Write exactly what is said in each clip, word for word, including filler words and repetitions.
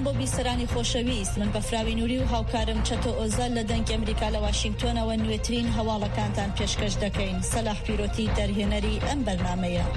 بۆ بیسەرانی خۆشەویست، من بەفراوی نووری و هاوکارم چەتۆ ئۆزەل لە دەنگی ئەمریکا لە واشنگتۆنەوە نوێترین هەواڵەکانتان پێشکەش دەکەین. سەلاح پیرۆتی دەرهێنەری ئەم بەرنامەیە.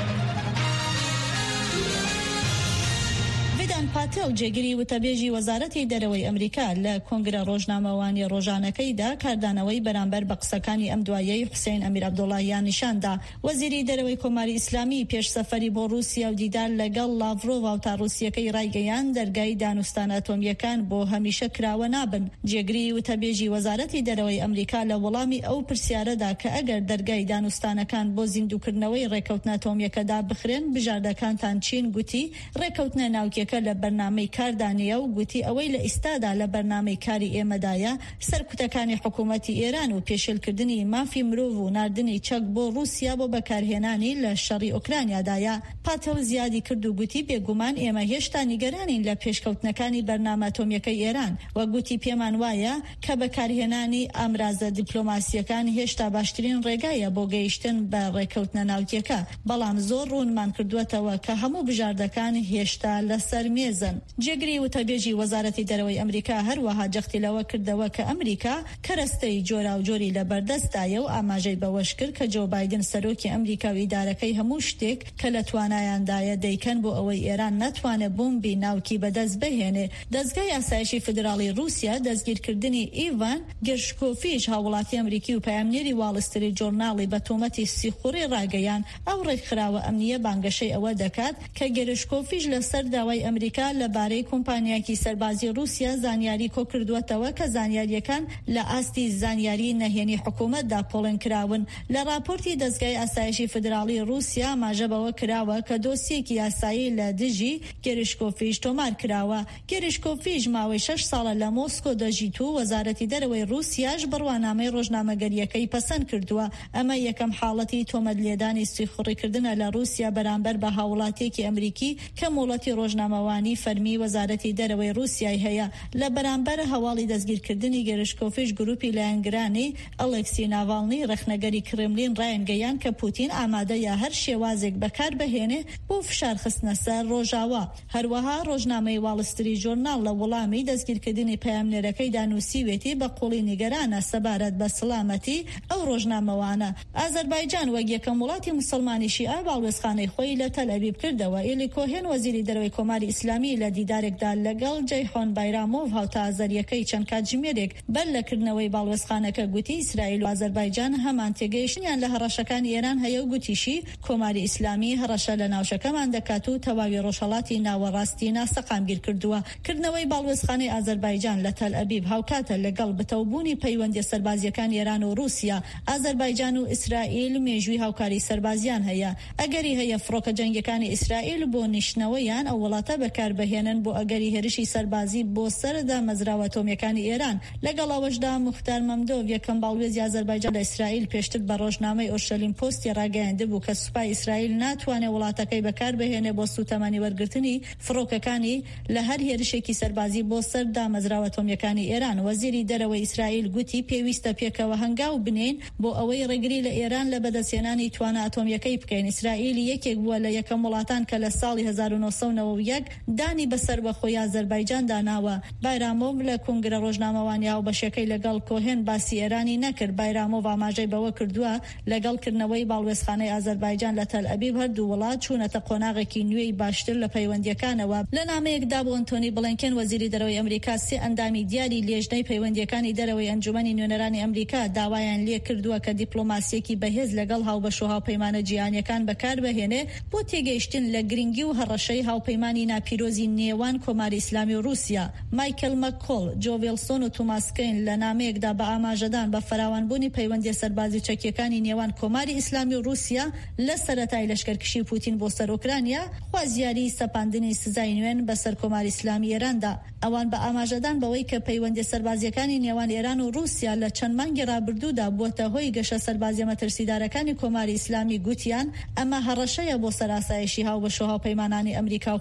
ڤیدان پاتێل جێگیری وتەبێژی وەزارەتی دەرەوەی ئەمریکا لە کۆنگرە ڕۆژنامەوانی ڕۆژانەکەیدا کاردانەوەی بەرامبەر بە قسەکانی ئەم دوایەی حوسێن ئەمیر عەبدوڵڵاهیان نیشاندا. وەزیری دەرەوەی کۆماری ئیسلامی پێش سەفەری بۆ رووسیا و دیدار لەگەڵ لاڤرۆڤ و تاڕووسیەکەی ڕایگەیان دەرگای دانوستانە ئەتۆمیەکان بۆ هەمیشە کراوە نابن. جێگیری وتەبێژی وەزارەتی دەرەوەی ئەمریکا لە وەڵامی ئەو پرسیارەدا کە ئەگەر دەرگای دانوستانەکان بۆ زیندووکردنەوەی ڕێکەوتنە ئەتۆمیەکەدا بخرێن بژاردەکانتان چین، گوتی ڕێکەوتنە ناوکیەکە لە بەرنامەی کاردانیە و گوتی ئەوەی لە ئیستادا لە بەرنامەی کاری ئێمەدایە سەرکوتەکانی حکوومەتی ئێران و پێشێلکردنی مافی مرۆڤ و ناردنی چەک بۆ رووسیا بۆ بەکارهێنانی لە شەڕی ئۆکرانیادایە. پاتەو زیادی کرد و گوتی بێگومان ئێمە هێشتا نیگەرانین لە پێشکەوتنەکانی بەرنامە ئەتۆمیەکەی ئێران و گوتی پێمان وایە کە بەکارهێنانی ئامرازە دیپلۆماسیەکان هێشتا باشترین ڕێگایە بۆ گەیشتن بە ڕێکەوتنە ناوکیەکە، بەڵام زۆر ڕوونمان کردووەتەوە کە هەموو بژاردەکان هێشتا لەسەر مێزن. جێگری وتەبێژی وەزارەتی دەرەوەی ئەمریکا هەروەها جەختی لەوە کردەوە کە ئەمریکا کەرەستەی جۆرا و جۆری لە بەردەستایە و ئاماژەی بەوەش کرد کە جۆ بایدن سەرۆکی ئەمریکا و ئیدارەکەی هەموو شتێک کە لە توانایاندایە دەیکەن بۆ ئەوەی ئێران نەتوانێت بۆمبی ناوکی بەدەست بهێنێ. دەستگای ئاسایشی فدراڵی رووسیا دەستگیرکردنی ئیڤان گێرشکۆڤیچ هاوڵاتی ئەمریکی و پایامنێری واڵستری جۆرناڵی بە تۆمەتی سیخوڕی ڕاگەیان. ئەو ڕێکخراوە ئەمنیە بانگەشەی ئەوە دەکات کە گێرشکۆڤیچ لەسەر داوای ئەمریکا لەبارەی کۆمپانیاکی سەربازی رووسیا زانیاری کۆ کردووەتەوە کە زانیاریەکان لە ئاستی زانیاری نەهێنی حکوومەتدا پۆڵن کراون. لە راپۆرتی دەستگای ئاسایشی فدراڵی رووسیا ماژە بەوە کراوە کە دۆسیەکی یاسایی لە دژی گێرشکۆڤیچ تۆمار کراوە. گێرشکۆڤیچ ماوەی شەش ساڵە لە مۆسکۆ دەژیت و وەزارەتی دەرەوەی رووسیاش بڕوانامەی ڕۆژنامەگەریەکەی پەسەند کردووە. ئەمە یەکەم حاڵەتی تۆمەتلێدانی سیخوڕیکردنە لە رووسیا بەرامبەر بە هاوڵاتیەکی ئەمریکی کە مۆڵەتی ڕۆژنامەوانی فەرمی وەزارەتی دەرەوەی رووسیای هەیە. لە بەرامبەر هەواڵی دەستگیرکردنی گێرشکۆڤیچ گروپی لایەنگرانی ئەلێکسی ناڤالنی ڕەخنەگەری کرملین ڕایەنگەیان کە پوتین ئامادەیە هەر شێوازێک بەکار بهێنێ بۆ فشار خستنە سەر ڕۆژاوا. هەروەها ڕۆژنامەی واڵستری جۆرناڵ لە وەڵامی دەستگیرکردنی پەیامنێرەکەیدا نووسیوێتی بە قوڵی نیگەرانە سەبارەت بە سەلامەتی ئەو ڕۆژنامەوانە. ئازەربایجان وەک یەکەم وڵاتی موسڵمانی شیعە باڵوێزخانەی خۆی لە تەل ئەڤیڤ کردەوە. ئێلی کۆهێن وەزیری دەرەوەی کۆماری ئیسلامی لە دیدارێکدا لەگەڵ جەیحۆن بایرامۆڤ هاوتا ئازەریەکەی چەند کاتژمێرێک بەر لەکردنەوەی باڵوێزخانەکە گوتی ئیسرائیل و ئازەربایجان هەمان تێگەیشتنیان لە هەڕەشەکانی ئێران هەیە و گوتیشی کۆماری ئیسلامی هەڕەشە لە ناوچەکەمان دەکات و تەواوی ڕۆژهەڵاتی ناوەڕاستی ناسەقامگیر کردووە. کردنەوەی باڵوێزخانەی ئازەربایجان لە تەل ئەڤیڤ هاوکاتە لەگەڵ بتەوبوونی پەیوەندی سەربازیەکانی ئێران و رووسیا. ئازەربایجان و ئیسرائیل مێژووی هاوکاری سەربازیان هەیە. ئەگەری هەیە فڕۆکە جەنگیەکانی ئیسرائیل بۆ نیشتنەوەیان ئەو وڵاتە بەکار بهێنن بۆ ئەگەری هێرشی سەربازی بۆ سەردا مەزراوە ئەتۆمیەکانی ئێران. لەگەڵ ئەوەشدا موختار مەمدۆڤ یەکەم باڵوێزی ئازەربایجان لە ئیسرائیل پێشتر بە ڕۆژنامەی ئۆرشەلیم پۆستی ڕاگەیاندە بوو کە سوپای ئیسرائیل ناتوانێت وڵاتەکەی بەکار بهێنێ بۆ سوتەمانی وەرگرتنی فڕۆکەکانی لە هەر هێرشێکی سەربازی بۆ سەردا مەزراوە ئەتۆمیەکانی ئێران. وەزیری دەرەوەی ئیسرائیل گوتی پێویستە پێکەوە هەنگاو بنێن بۆ ئەوەی ڕێگری لە ئێران لە بەدەستهێنانی توانە ئەتۆمیەکەی بکەین. ئیسرائیل یەکێک بووە لە یەکەم وڵاتان کە لە ساڵی هەزار و نۆ سەد و نەوە و یەک دانی بەسەر بەخۆی ئازەربایجان داناوە. بایرامۆڤ لە کۆنگرە ڕۆژنامەوانی هاوبەشەکەی لەگەڵ کۆهێن باسی ئێرانی نەکرد. بایرامۆڤ ئاماژەی بەوە کردووە لەگەڵکردنەوەی باڵوێزخانەی ئازەربایجان لە تەل ئەڤیڤ هەردوو وڵات چوونەتە قۆناغێکی نوێی باشتر لە پەیوەندیەکانەوە. لە نامەیەکدا بۆ ئەنتۆنی بڵینکن وەزیری دەرەوەی ئەمریکا سێ ئەندامی دیاری لێژنەی پەیوەندیەکانی دەرەوەی ئەنجومەنی نوێنەرانی ئەمریکا داوایان لێ کردووە کە دیپلۆماسیەکی بەهێز لەگەڵ هاوبەش و هاوپەیمانە جیهانیەکان بەکار بهێنێ بۆ تێگەیشتن لە گرنگی و هەڕەشەی هاوپەیمانی ناپیرۆزی نێوان کۆماری ئیسلامی و رووسیا. مایکل مەکۆڵ، جو ویلسۆن و توماس کین لە نامەیەکدا بە ئاماژەدان بە فراوانبوونی پەیوەندی سەربازی چەکیەکانی نێوان کۆماری ئیسلامی و رووسیا لە سەرەتای لەشکەرکشی پوتین بۆ سەر ئۆکرانیا خوازیاری سەپاندنی سزای نوێن بەسەر کۆماری ئیسلامی ئێراندا. ئەوان بە ئاماژەدان بەوەی کە پەیوەندی سەربازیەکانی نێوان ئێران و رووسیا لە چەند مانگی ڕابردوودا بووەتە هۆی گەشە سەربازیە مەترسیدارەکانی کۆماری ئیسلامی گوتیان ئەمە هەڕەشەیە بۆ سەر ئاسایشی هاوبەش و هاوپەیمانانی ئەمریکا و خوازیاری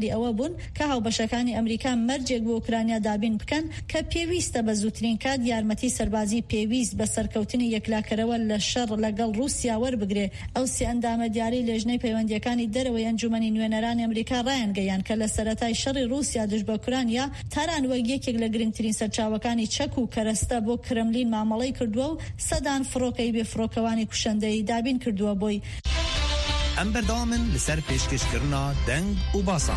دیاری ئەوە بوون کە هاوبەشەکانی ئەمریکا مەرجێک بۆ ئوکرانیا دابین بکەن کە پێویستە بە زووترین کات یارمەتی سەربازی پێویست بە سەرکەوتنی یەکلاکەرەوە لە شەڕ لەگەڵ رووسیا وەربگرێ. ئەو سێ ئەندامە دیاری لێژنەی پەیوەندیەکانی دەرەوەی ئەنجومەنی نوێنەرانی ئەمریکا ڕایانگەیان کە لە سەرەتای شەڕی رووسیا دژ بە ئوکرانیا تاران وەک یەکێک لە گرنگترین سەرچاوەکانی چەک و کەرەستە بۆ کرملین مامەڵەی کردووە و سەدان فڕۆکەی بێفڕۆکەوانی کوشندەی دابین کردووە بۆی. ئەم بەردەوامن لەسەر پێشکەشکردنا دەنگ و باسان.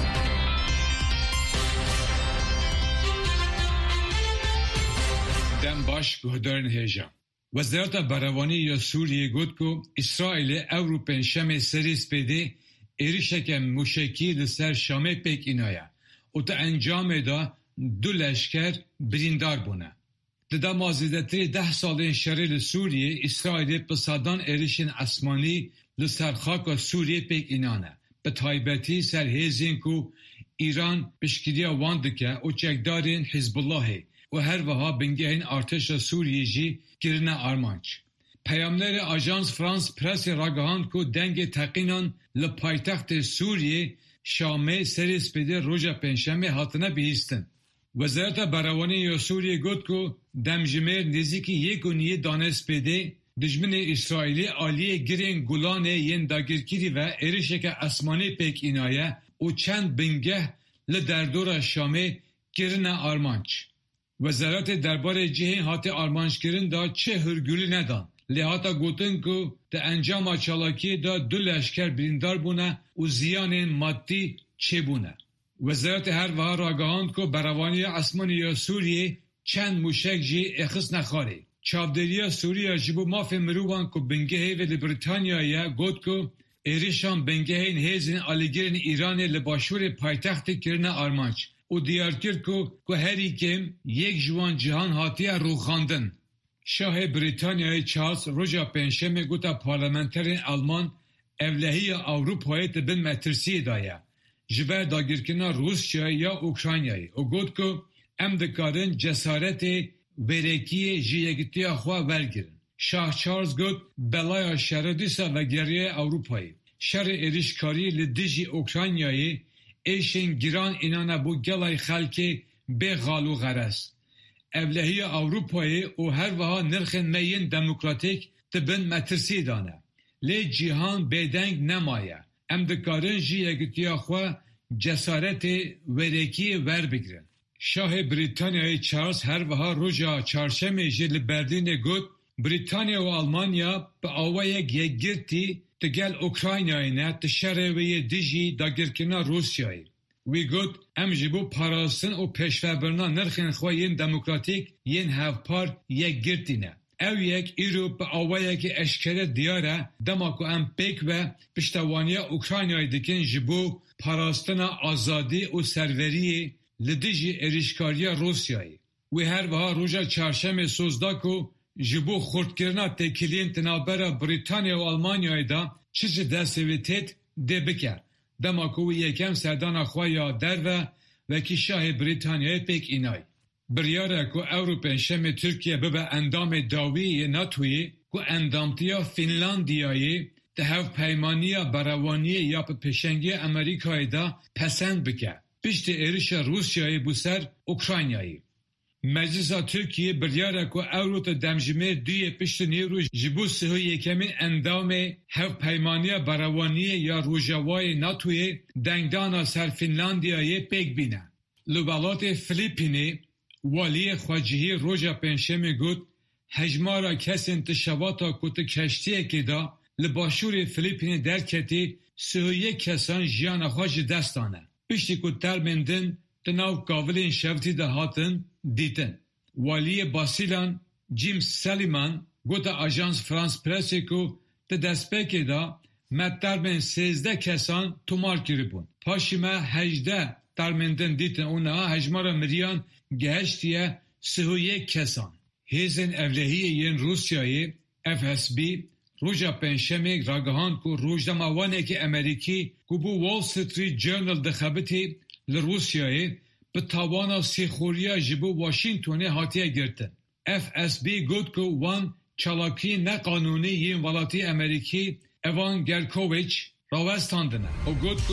دەم باش گوهدارن هێژە. وەزارەتە بەڕێوانی یا سووریە گوت کو ئیسرائیلê ew û pênşemê serê spêdê êrişeke mûşekî li ser Şamê pêk înaye û te encamê da du leşker birîndar bûne. Di dema zêdetirî deh salên şerê li Sûriyê, İsraîlê bi sedan êrişên esmanî li ser xaka Sûriyê pêk înane. Bi taybetî ser hêzên ku İran piştgiriya wan dike û çekdarên Hizbullahê û her wiha bingehên artêşa Sûriyê jî kirine armanc. Peyamnerê Ajans France Pressê ragihand ku dengê teqînan li paytextê Sûriyê Şamê serê spêdê roja pênşemê hatine bihîstin. Wezareta Berhewanî ya Sûriyê got ku demjimêr nêzîkî yek û niyê dane spêdê dijminê İsraîlî aliyê girên Gulanê yên dagirkirî ve êrişeke esmanî pêk înaye û çend bingeh li derdora Şamê kirine armanc. Wezaretê derbarê cihên hatê armançkirin da çi hürgülî nedan. Lê hata gotin ku di encama çalakiyê da du leşker birîndar bûne û ziyanên maddî çêbûne. Wezaretê her wiha ragihand ku berhevaniya esmanî ya Sûriyê çend mûşek jî êxisne xarê. Çavdêriya Sûriya ji bo mafê mirovan ku bingehê ve li Britanyayê got ku êrişan bingehên hêzên alîgirên Îranê li başûrê paytextê kirine armanc û diyar kir ku ku herî kêm yek ji wan cihan hatiye rûxandin. Şahê Britanyayê Charles roja pênşemê gota parlamenterên Alman evlehiya Ewropayê dibin metirsiyê da ye ji ber dagirkirina Rusyayê ya Ukraynayê û got ku em dikarin cesaretê wêrekiyê ji yekîtiya xwe wergirin. Şah Charles got belaya şerê dîsa vegeriya Ewropayê. Şerê êrişkarî li dijî Ukraynayê êşên giran înane bû gelay xelkê bê xal û xeres. Evlehiya Ewropayê û her wiha nirxên me yên demokratîk dibin metirsiyê dane. Lê cîhan bêdeng nemaye. Em dikarin ji yekîtiya xwe cesaretê wêrekiyê werbigirin. Şahê Britanyayê Charles her wiha roja çarşemê jî li Berdînê got Britanya û Almanya bi awayek yekgirtî di gel Ukraynayê ne di şerê wê yê dijî dagirkirina Rusyayê. Wî got em ji bo parastin û pêşvebirina nirxên xwe yên demokratîk yên hevpar yekgirtî ne. Ew yek îro bi awayekî eşkere diyar e dema ku em pêk ve piştevaniya Ukraynayê dikin ji bo parastina azadî û serveriyê li dijî êrişkariya Rusyayê. Wê her wiha roja çarşemê soz da ku ji bo xurtkirina têkiliyên tinavbera Britanya û Almanyayê da çi ji destê wê têt dê bike. Dema ku wî yekem serdana xwe ya derve wekî şahê Britanyayê pêk înay. Biryare ku ew û pênşemê Tirkiye bibe endamê dawî yê NATOyê ku endamtiya Finlandiyayê di hevpeymaniya berhewaniyê ya bi pêşengiya Amerîkayê da pesend bike. Piştî êrişa Rusyayê bû ser Ukraynayê. Meclisa Tirkiye biryare ku Ewro te demjimêr duyê piştî nêro ji bo sihû yekemîn endamê hevpeymaniya berhewaniyê ya Rojavayê NATOyê dengdana ser Finlandiyayê pêk bîne. Li welatê Filîpînê waliyê xwecihî roja pênşemê got hejmara kesên ti şevata ku ti keştiyekê da li başûrê Filîpînê derketî sihû yek kesan jiyana xwe ji dest dane. Piştî ku termên din di nav gavilên şevtî de hatin dîtin. Waliyê Basilan Jim Sullivan gota Ajans France Pressê ku di destpêkê da me termên sêzde kesan tomar kiribûn. Paşî me hejdeh termên din dîtin û niha hejmara miriyan gihiştiye sihû yek kesan. Hêzên evlehiyê yên Rusyayê F S B roja pênşemê ragihand ku rojdema wanekî Amerîkî ku bu Wall Street Journal dixebitê li Rusyayê bi tawana sêxuriya ji bo Washingtonê hatiye girtin. F S B got ku wan çalakiyên neqanûnî yên welatî Amerîkî Evan Gershkovich rawestandine. O got ku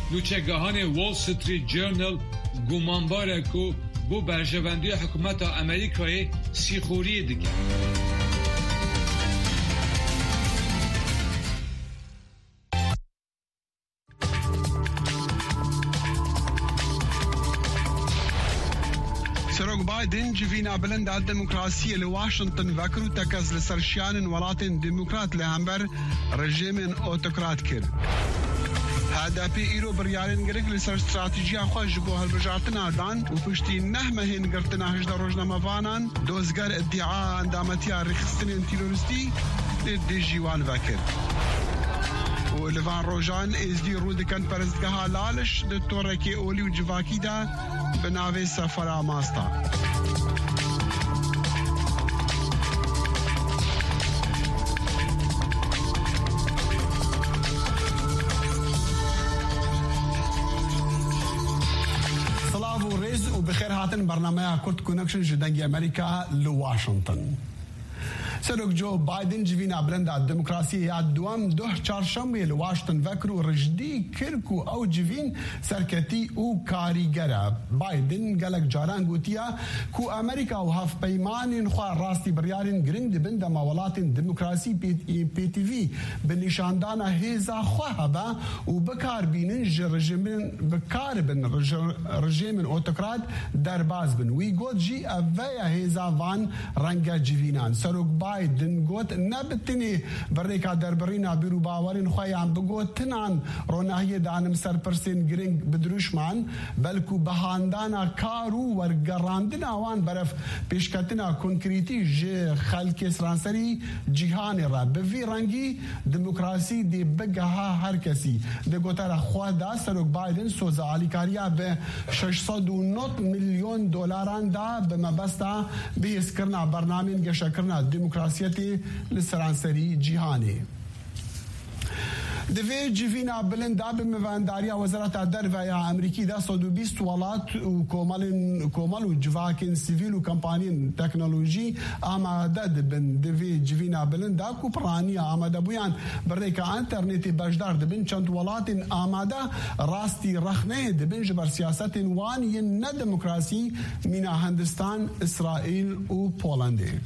نوچگاهان وال ستریت جورنال گمانباره که بو برجواندی حکومت امریکای سیخوری دیگه. سروق بايدن جفينا بلند الديمقراطية لواشنطن فكرو تكز لسرشيان ولاتن ديمقراط لهمبر رجيم اوتوقراط كر. هذا في إيرو بريالين غريق لسر استراتيجية خوش بو هالبجارتنا دان وپشتی نهمهين گرتنا هجده روزنامه وانان دوزگر ادعاء اندامتيا رخصتنين تيرورستي لديجيوان وكر. ولفان روجان ازدي رودكن پرستگاه لالش دکتور کی اولی و جواکی دا بناوی سفر آماستا. صلاة و رز و بخير هاتن برنامه كورت كونكشن جدنگی امریکا لواشنطن. سروق جو بايدن جوینا بلند الديمقراطية یا دوام ده چهارشنبه لواشنطن وکرو رجدی کرکو او جوین سرکتی او کاریگره. بايدن گلک جاران گوتیا کو امریکا و هف پیمانین خواه راستی بریارین گرند بند مولاتین ديمقراطي پی تی وی بنشاندان هیزا خواه با و بکار بینن رژیمن بکار بن رژیمن اوتوقراط درباز بن وی گوت جی اویا هیزا وان رنگا جوینان. سروق بايدن قوت نبتني بريكا دربرينا بيرو باورين خويا بقوت تنان روناهي دانم سر برسين جرينج بدروشمان بلكو بهاندانا كارو ورقراندنا وان برف بيشكتنا كونكريتي جي خلق سرانسري جيهاني را بفي رنگي ديمقراطي دي بقها هر كسي دي قوتارا خواه دا سروق بايدن سوزا عليكاريا ب ششصد و نه مليون دولاران دا بمبستا بيسكرنا برنامج شكرنا ديمقراطية لسرانسري جهاني. دوی جوینا بلند داب موانداریا وزارت دربیا امریکی دا صد و بیست ولات و کومالن کومال و جواکن سیویل و کمپانین تکنولوژی آماده دبن. دوی جوینا بلند دا کو پرانی آماده بویان برای اینترنت بجدار دبن چند ولات آماده راستی رخنه دبن جبر سیاست وانی نه دموکراسی مینا هندستان اسرائیل و پولند.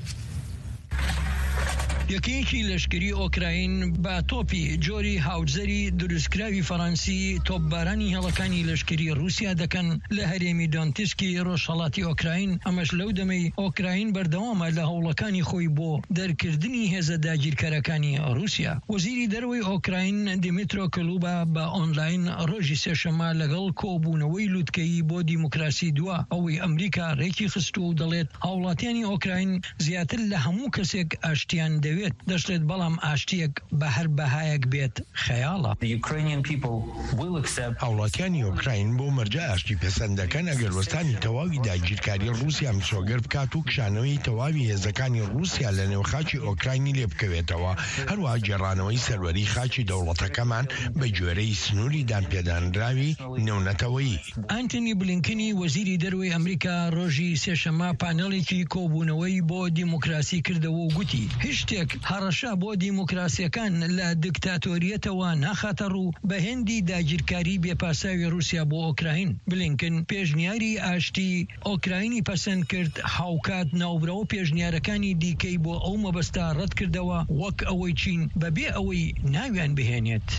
یەکەیەکی لەشکری ئۆکراین با تۆپی جۆری هاوجزەری دروستکراوی فەڕەنسی تۆپبارانی هێڵەکانی لەشکری رووسیا دەکەن لە هەرێمی دۆنتسکی ڕۆژهەڵاتی ئۆکراین. ئەمەش لەو دەمەی ئۆکراین بەردەوامە لە هەوڵەکانی خۆی بۆ دەرکردنی هێزە داگیرکەرەکانی رووسیا. وەزیری دەرەوەی ئۆکراین دیمیترۆ کلوبا بە ئۆنلاین ڕۆژی سێشەممە لەگەڵ کۆبوونەوەی لووتکەیی بۆ دیموکراسی دووە ئەوەی ئەمریکا ڕێکی خستو و دەڵێت هاوڵاتیانی ئۆکراین زیاتر لە هەموو کەسێک ئاشتیان دەوێت دەشتێت بەڵام ئاشتیەک بە هەر بەهایەک بێت خەیاڵە. هاوڵاتیانی ئۆکراین بۆ مەرجە ئاشتی پەسەندەکەن ئەگەر وەستانی تەواوی داگیرکاری رووسیا مسۆگەر بکات و کشانەوەی تەواوی هێزەکانی رووسیا لە نێو خاکی ئۆکراینی لێ بکەوێتەوە. هەروەها جێڕانەوەی سەروەری خاکی دەوڵەتەکەمان بە گوێرەی سنووری دانپێدانراوی نێونەتەوەیی. ئانتۆنی بلینکنی وەزیری دەرەوەی ئەمریکا ڕۆژی سێشەممە پانێڵێکی کۆبوونەوەی بۆ دیموکراسی کردەوە و گوتی هیچ شتێک هەڕەشە بۆ دیموکراسیەکان لە دکتاتۆریەتەوە ناخاتە ڕوو بە هێندی داگیرکاری بێپاساوی رووسیا بۆ ئۆکراین. بلینکن پێشنیاری ئاشتی ئۆکراینی پەسەند کرد هاوکات ناوبرەوە پێشنیارەکانی دیکەی بۆ ئەو مەبەستە ڕەت کردەوە وەک ئەوەی چین بەبێ ئەوەی ناویان بهێنێت.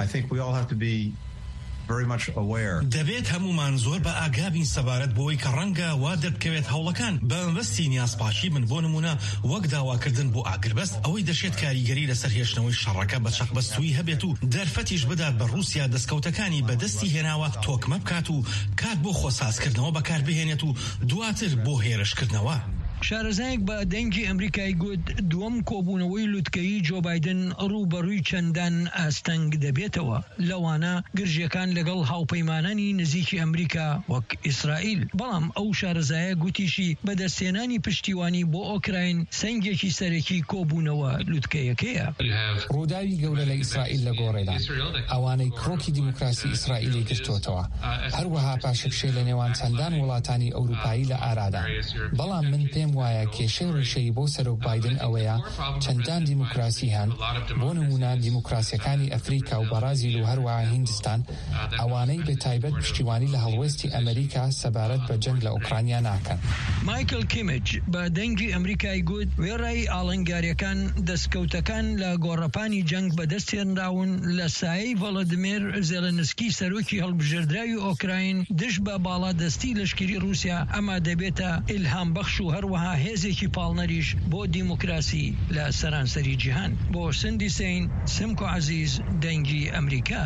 دەبێت هەمومان زۆر بە ئاگابین سەبارەت بۆی کە ڕەنگە وا دەبکەوێت هەوڵەکان بە مەبەستی نیازپاشی بن بۆ نمونە وەک داواکردن بۆ ئاگربەست ئەوەی دەشێت کاریگەری لەسەر هێشتنەوەی شەڕەکە بە چەقبەستووی هەبێت و دەرفەتیش بدات بە رووسیا دەستکەوتەکانی بەدەستی هێناوە تۆکمە بکات و کات بۆ خۆسازکردنەوە بەکاربهێنێت و دواتر بۆ هێرشکردنەوە. شارەزایەک بە دەنگی ئەمریکای گوت دووەم کۆبوونەوەی لووتکەیی جۆ بایدن ڕووبەڕووی چەندان ئاستەنگ دەبێتەوە لەوانە گرژیەکان لەگەڵ هاوپەیمانانی نزیکی ئەمریکا وەک ئیسرائیل. بەڵام ئەو شارەزایە گوتیشی بەدەستێنانی پشتیوانی بۆ ئۆکراین سەنگێکی سەرەکی کۆبوونەوە لووتکەیەکەیە. ڕووداوی گەورە لە ئیسرائیل لە گۆڕێدان ئەوانەی کڕۆکی دیموکراسی ئیسرائیلی گرتوتەوە هەروەها پاشەکشێ لە نێوان چەندان وڵاتانی ئەوروپایی لە ئارادا. بەڵام من پێم وایە کێشەی ڕیشەی بۆ سەرۆک بایدن ئەوەیە چەندان دیموکراسی هەن، بۆ نمونە دیموکراسیەکانی ئەفریقا و بەرازیل و هەروەها هیندستان، ئەوانەی بەتایبەت پشتیوانی لە هەڵوێستی ئەمریکا سەبارەت بە جەنگ لە ئوکرانیا ناکەن. مایکل کیمج بە دەنگی ئەمریکای گوت وێڕای ئاڵنگاریەکان دەستکەوتەکان لە گۆڕەپانی جەنگ بەدەستێنراون لە سایەی ڤڵۆدیمیر زێلەنسکی سەرۆکی هەڵبژێردراوی ئۆکراین دش بە باڵادەستی لەشکری رووسیا ئەمە دەبێتە ئیلهام بەخش و هەروەها هێزێکی پاڵنەریش بۆ دیموکراسی لە سەرانسەری جیهان. بۆ سندی سین سمکۆ عەزیز، دەنگی ئەمریکا.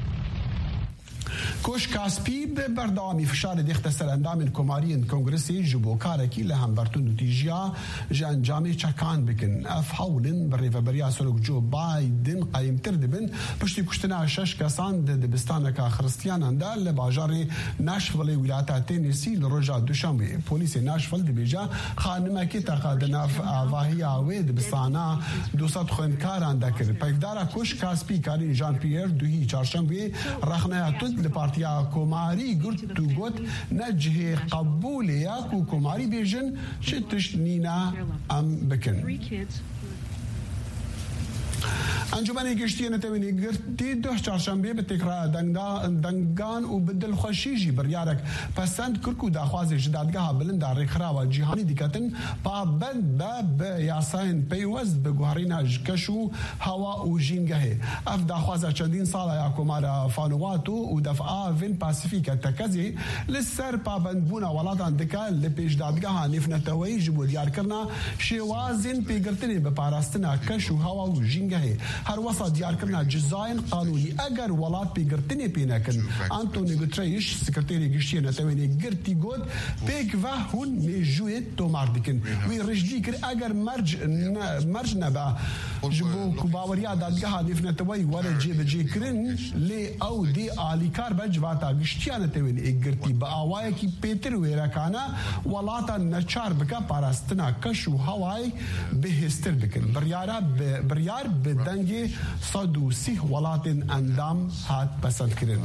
کوش کاسپی به بردامی فشار دیخت سر اندام کمارین کنگرسی جبو کارکی لهمبرتون و تیجیا جان جامع چکان بکن اف حولن بر ریفبریا سلوک جو بایدن قایم ترد بن پشتی کشتنا شش کسان د دبستان کا خرستیان اندال لباجار ناشفل ولایت تنسی لرجا دوشنبه پلیس ناشفل دبیجا خانم کی تقادنا واهی اوی دبستانا دوصد خونکاران دکر پیدارا کوش کاسپی کارین جان پیر دوهی چهارشنبه رخنه تد پارتیا کوماری گرت تو گوت نجه قبول یا کو کوماری بیژن شتش نینا ام بکن. انجمن گشتی نتوانی گرتی دو چهارشنبه به تکرار دنگان و بدل خوشیجی بریارک پسند کرکو داخواز جدادگاه بلند در رخرا و جهانی دیکتن پابند با به یاساین پیوست به گوهرین کشو هوا و جینگه اف داخواز چندین سال یا کمار فانواتو و دفعه وین پاسیفیک تکزی لسر پابند بونا ولادان دکا لپیش دادگاه نفنتوی جبو دیار کرنا شوازین پیگرتنی به پاراستنا کشو هوا و جینگه هر وسط دیار کرنا جزاین قانونی اگر ولات پیگرتنی پینکن. آنتونی گوتریش سکرتری گشتی نتوانی گرتی گود پیک و هون میجوید تو مردکن وی رجدی کر اگر مرج مرج نبا جبو کباوریا دادگاه نفنتوی ولا جیب جی کرن لی او دی آلیکار بجواتا گشتی نتوانی گرتی با آوای کی پیتر ویرکانا ولاتا نچار بکا پاراستنا کشو هوای بهستر بکن بریارا بریار بدنگ صد و سی ولات اندام هات پسند کرن.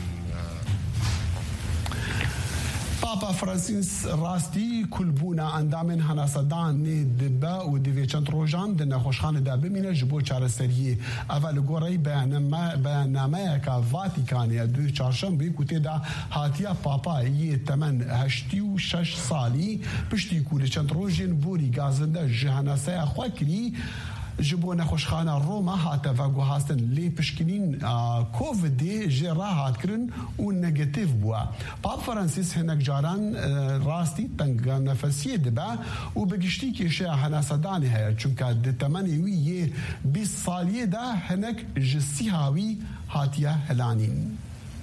پاپا فرانسیس راستی کلبونا اندامن هناسدان نی دبا و دیوی چند روزان دن خوشخانه دا بمینه جبو چارەسەریی اول گوری بەیاننامەیە کە ڤاتیکانیە دوی چهارشەمبی کوتێ دا هاتیە پاپا یê تەمەن هەشتی و شەش ساڵی پشتی کو لە چەند ڕۆژێن بۆری گازندە ji هەناسەیە خوا کری جبو نخوشخانه روما هاته و گوهاستن لی پشکنین کووید دی جرا هات کرن و نگاتیو بوا. پاپ فرانسیس هنک جاران راستی تنگ نفسی دبا و بگشتی که شه هناسدانی هیا چونکه دتمنی وی یه بیست سالیه دا هنک جسی هاوی هاتیه هلانین.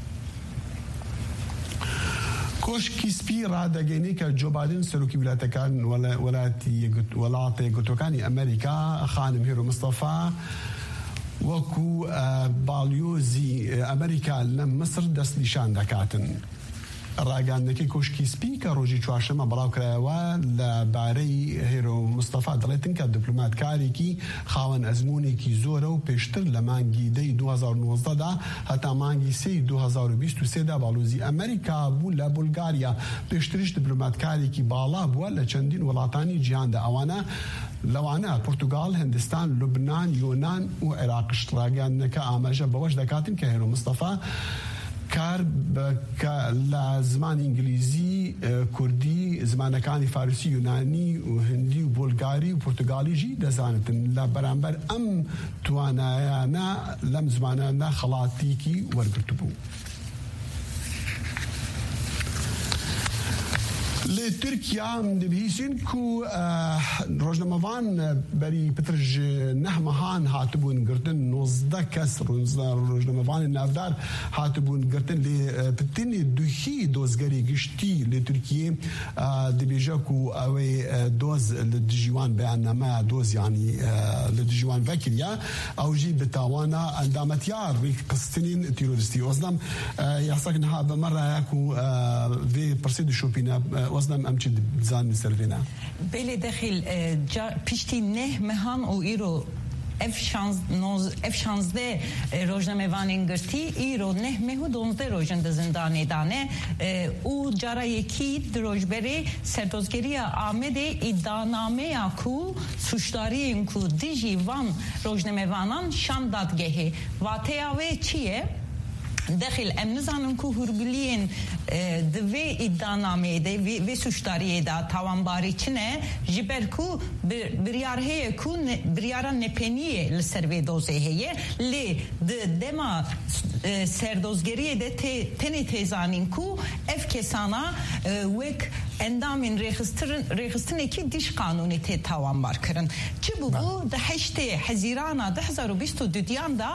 کوش کیسپی را دگینی که جو بایدن سروکی ولایتکان ولاتی ولایت گوتوکانی امریکا خانم هیرو مصطفی وکو بالیوزی امریکا لم مصر دست نشان دکاتن. ڕاگەاندنەکەی کۆشکی سپی کە ڕۆژی چوارشەمە بەڵاو کرایەوە لە بارەی هێرۆ مستەفا دەڵێتن کە دیپلۆماتکارێکی خاوەن ئەزموونێکی زۆرە و پێشتر لە مانگی دەی دو هەزار و نۆزدە دا هەتا مانگی سێی دو هەزار و بیست و سێ دا باڵوزی ئەمریکا بوو لە بولگاریا پێشتریش دیپلۆماتکارێکی باڵا بووە لە چەندین وڵاتانی جیهاندا. ئەوانە لەوانە پورتوگال، هندستان، لوبنان، یۆنان و عێراقش. ڕاگەاندنەکە ئاماژە بەوەش دەکاتن کە هێرۆ مستەفا کار لە زمانی ئینگلیزی، کوردی، زمانەکانی فارسی، یونانی و هندی و بولگاری و پورتوگالیژی دەزانێتن. لە بەرامبەر ئەم توانایانە لەم زمانانە خەڵاتیکی وەرگرت بوو. لی ترکیا دبیسین کو روزنامه‌وان بری پترج نهمهان هاتبون گرتن نوزده کس روزنامه‌وان نافدار هاتبون گرتن لی پتینی دوهی دوزگری گشتی لی ترکیه دبیجا کو اوی دوز لدجوان بیاننامه دوز یعنی لدجوان وکیلیا اوجی بتاوانا اندامتیار وی قسطنین تیروریستی وزنم یحسک نها بمره کو وی پرسید شوپینا وزنم امچی زان سروینا بله داخل پیشتی نه مهان او ایرو اف شانزده روزنامه‌وانین گرتی ایرو نه مهو دونزده روزن زندانی دانه او جارا یکی دروجبری سردوزگری آمد iddianame ku suçlarıyım ku diji van rojnemevanan şan dadgehi vataya ve çiye داخل امنزانم کو هرگلین دوی ادانامه ده و سوشتاریه ده تاوانباری چنه جبر کو بریاره کو بریارا نپنیه لسروی دوزه هیه لی دما سردوزگریه ده تنی تیزانین کو اف کسانا وک اندامین ریخستن اکی دیش قانونی تی تاوانبار کرن چی بو بو ده هشته حزیرانا ده هزار و بیست و دودیان ده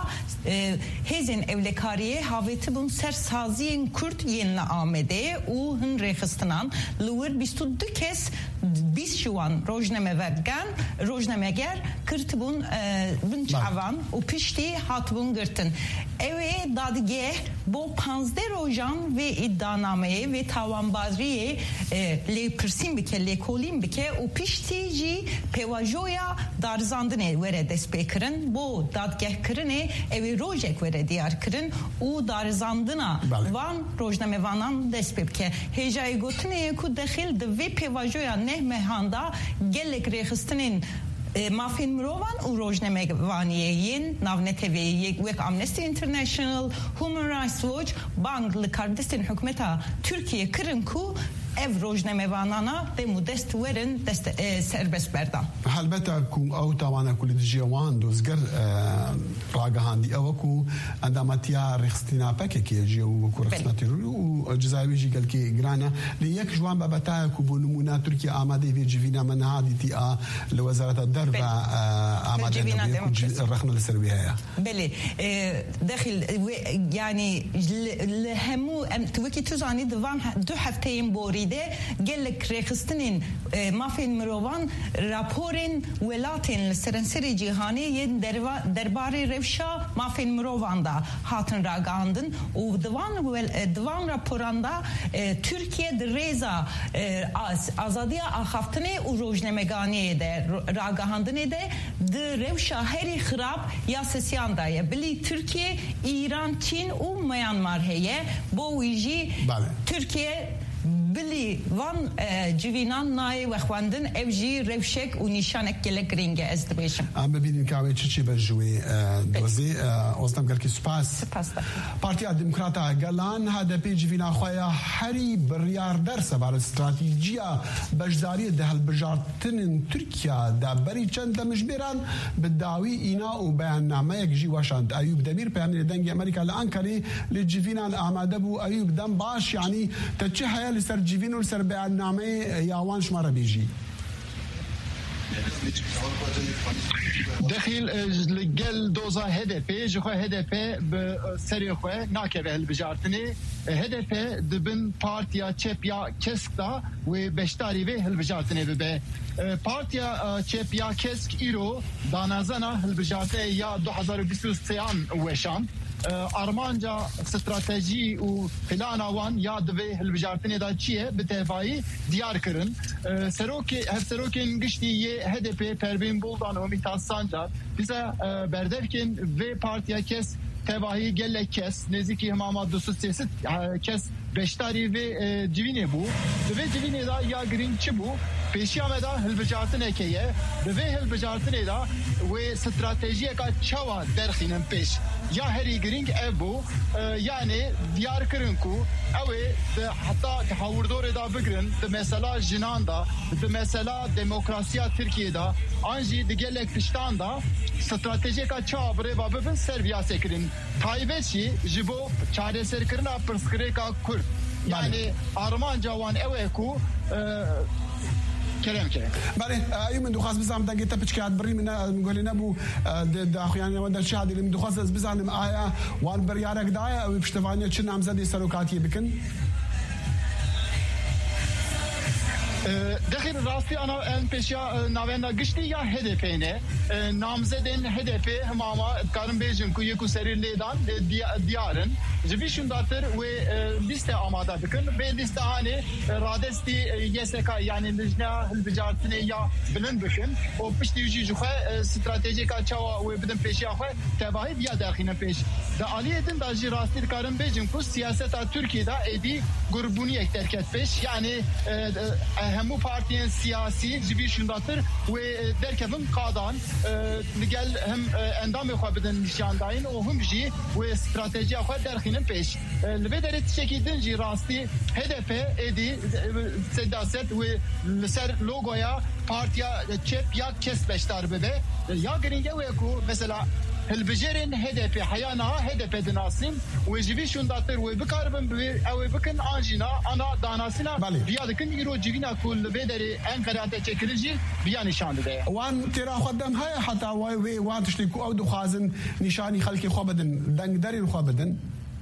هزین اولکاریه هاویتی بون سر سازیین کرد ین آمده او هن ریخستنان لور بیست و دو کس بیست شوان روزنامه ورگن روزنامه گر کرد بون بون چاوان و پشتی هات بون گرتن اوه دادگه بو پانزده روزان و iddianame ve tavanbazriye li pirsin bike li kolin bike u pişti ji pevajoya darzandine vere despekirin bu dadgeh kirine evi rojek vere diyar kirin u darzandına van rojname vanan despebke hejay gotine ku dakhil de ve pevajoya nehmehanda gelek rehistinin مافین مروان و روزنامه وانیین ناونتوی یک وک امنستی اینترنشنال هومن رایتس واچ بانگ لکاردستین حکومتا ترکیه کرن کو ev rojnamevanana demu dest werin dest serbest berdan. Halbeta ku ew tawana ku li dijî wan dozger ragahandî ew ku endametiya rexistina pekekê jî û ku rexistina terorî û Cezayirê jî gelkî giran e li yek ji wan babetaya ku bû nimûna Tirkiye amade vê civîna me niha dîtîya li Wezareta Derve amade nebûye ku rexne li ser wê heye. Belê dexil yani li hemû em tu wekî tu zanî divan du hefteyên borî de gelek rexistinin mafin mirovan raporên welatên li serenseri cîhanê yên derbarê rewşa mafin mirovan da hatin ragihandin û divan divan raporan da Türkiye di rêza azadiya axaftinê û rojnameganiyê de ragihandinê de di rewşa herî xirab ya sesiyan da ye bilî Türkiye İran Çin û Myanmar heye bo wî jî Türkiye بلی وان جوینان نای و خواندن اوجی روشک و نشانک گله گرینگه از دبیشم. ام ببینیم که اوی چی چی بجوی دوزی ازدم گل کی سپاس. سپاس. پارتیا دموکراتا گلان هدف جوینا خویا هری بریار درس بر استراتژیا بجداری دهل بجارتن ترکیه دا بری چند مجبران بداوی اینا و بیاننامه یک جی واشند ایوب دمیر پیام دنگ امریکا لانکاری لجوینا آماده بو ایوب دم باش یعنی تچه حیال سر جیوین و سر بیاننامه یاوان شماره بیجی دخیل لگل دوزا هدف جخوا هدف به سری خو ناکه هل بجارتنی هدف دبن پارتیا چپیا کسکتا و بشتاری و هل بجارتنی به پارتیا چپیا کسک ایرو دانازنا هل بجارته یا دو هزار و بیست و سه وشان ارمانجا استراتژی و پلان وان یاد به هلبجارتنی دا چیه به تفاهی دیار کرن سروکی هر سروکین گشتی هدف پروین بولدان و میتاز سانجار bize berdevkin ve partiya kes tevahi gelle kes neziki hemama dostu sesi kes beştari ve divine bu ve divine da ya grinçi bu peşiyameda hilbecatın ekeye ve hilbecatın da ve stratejiye ka çava derxinin peş ya heri gring ev bu yani diyar kırınku evi de hatta havurdore da bigrin de mesela jinanda de mesela demokrasiya Türkiye'de anji de gelek dıştanda stratejiye ka çava bre babın serviya sekrin taybeşi jibo çareser kırna pırskre ka kur yani Armanca wan ev ku كلام كلام. بله أيوم من دخاز بزعم دقيقة تبتشكي بري من نقول لنا بو دا أخواني ودا الشهادة اللي من دخاز بزعم آية وان بريارك داية أو بشتفانية شن عم زادي سلوكاتي بكن. دخیل راستی آن ام پیشیا نوینا گشتی یا هدف اینه نامزدین هدف هم آما کارم بیشتر کوی کو سری لیدان دیارن جویشون داتر و لیست آماده بکن به لیست هانی رادستی یسکا یعنی لجنه البجارتنی یا بلند بکن و پشتی یوجی جوخه استراتژی کا چوا و بدن پیشیا خو تباهی بیا داخل پیش دا علیتن داجی راستی کارم بیشتر کو سیاست ترکیه دا ادی گروبونی یک ترکت پیش یعنی همو پارتیان سیاسی جویشون داتر و درکتن قادان نگل هم اندام خو بدن نشان داین و هم جی و استراتژی خو درخینن پیش لبدرت شکیدن جی راستی هدف ادی سیاست و لسر لوگویا پارتیا چپ یا کس بشتار بده یا گرینگه و کو مثلا البجرين هدف حيانا هدف دناسين وجبيشون داتر وبكاربن او بكن انجينا انا داناسينا بيادكن يرو جينا كل بدري انقرات تشكلجي بيا نشان ده وان ترى خدم هاي حتى وي وان تشتكو او دخازن نشاني خلكي خوبدن دنگ دري خوبدن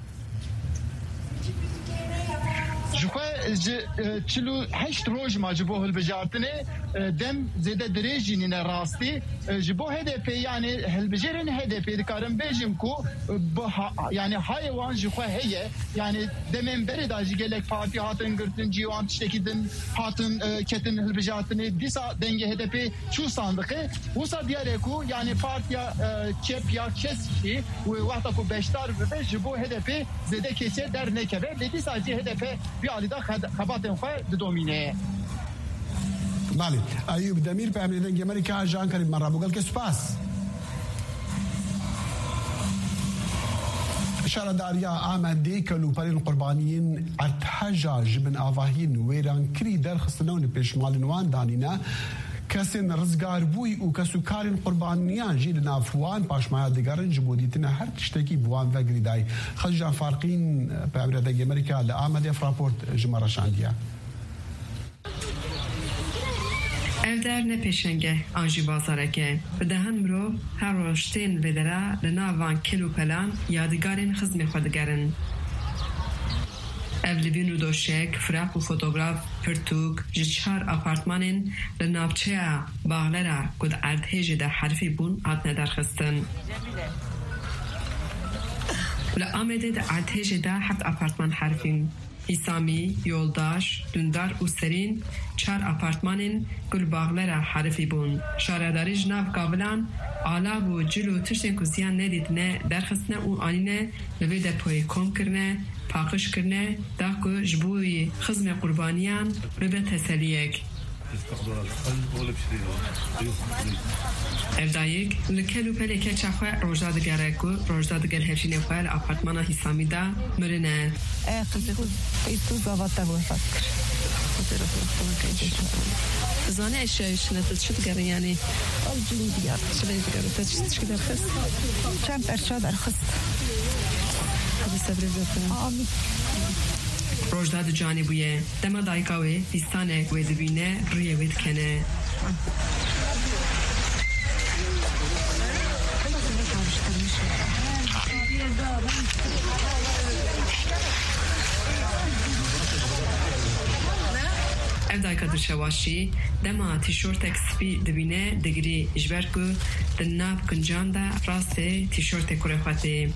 جوخه چلو هشت روز ما جبوه البجارتنه دم زیده دریجی نه راستی جبوه هدف یعنی هالبجرن هدف دکارم بیشم کو یعنی حیوان جوخه هیه یعنی دمن بری داجی گلک پارتی هاتن گرتن جیوان تشتکیدن هاتن کتن هالبجارتنه دیسا دنگ هدف چو صندوقه وسا دیاره کو یعنی پارتی چپ یا کسی و وقتا کو بیشتر به جبوه هدف زیده کسی در نکبه دیسا جی هدف بیالیدا خباتن خو دومینه بله ایوب دمیر په امریکا امریکا جان کریم مرا بوگل کې سپاس اشاره داریا آمده کلو پرین قربانیین ارتحجاج من آواهین ویران کری در خستنون پیشمال نوان دانینا کسین رزگار بوی و کسو کارین قربانیان جیل نافوان پاشمایا دیگرن جبودیتنا هر تشتکی بوان و گریدای خلجان فارقین په امریکا امریکا لآمده فراپورت جمارا شاندیا Evder ne peşenge anji bazareke. Bedehan mro her roştên vedera li navan kelupelan yadigarên xizmê xwe digerin. Ev li bin û doşek, firaq û fotograf pirtûk ji çar apartmanên li navçeya Baxlera ku di erdhêjê de herfî bûn hatine derxistin. Li Amedê di erdhêjê de heft apartman herfîn. İsami, Yoldaş, Dündar û Serîn çar apartmanên Gulbaxlera herifî bûn. Şaredarî ji nav gavilan, alav û cil û tiştên ku ziyan nedîtine derxistine û anîne li vê depoyê kom kirine, paqij kirine, da ku ji bo xizmê qurbaniyan bibe teseliyek. Evdayek li kelûpeleke çaxwe rojda digere ku rojda diger hevşînê xwe li apartmana Hîsamî de mirine. Zane eşyayışına tışıt digerin yani. Al cülü diger. Şurayı digerin. Tışıt derxist. Çem perşa derxist. Hadi sabredin. Amin. Rojda di canî bûye. Dema dayika wê dîstanek wê dibîne rûyê wê dikene. Ev dayika di şewaşî dema tîşortek spî dibîne digirî ji ber ku di nav kincan de rastê tîşortê kurê xwe tê.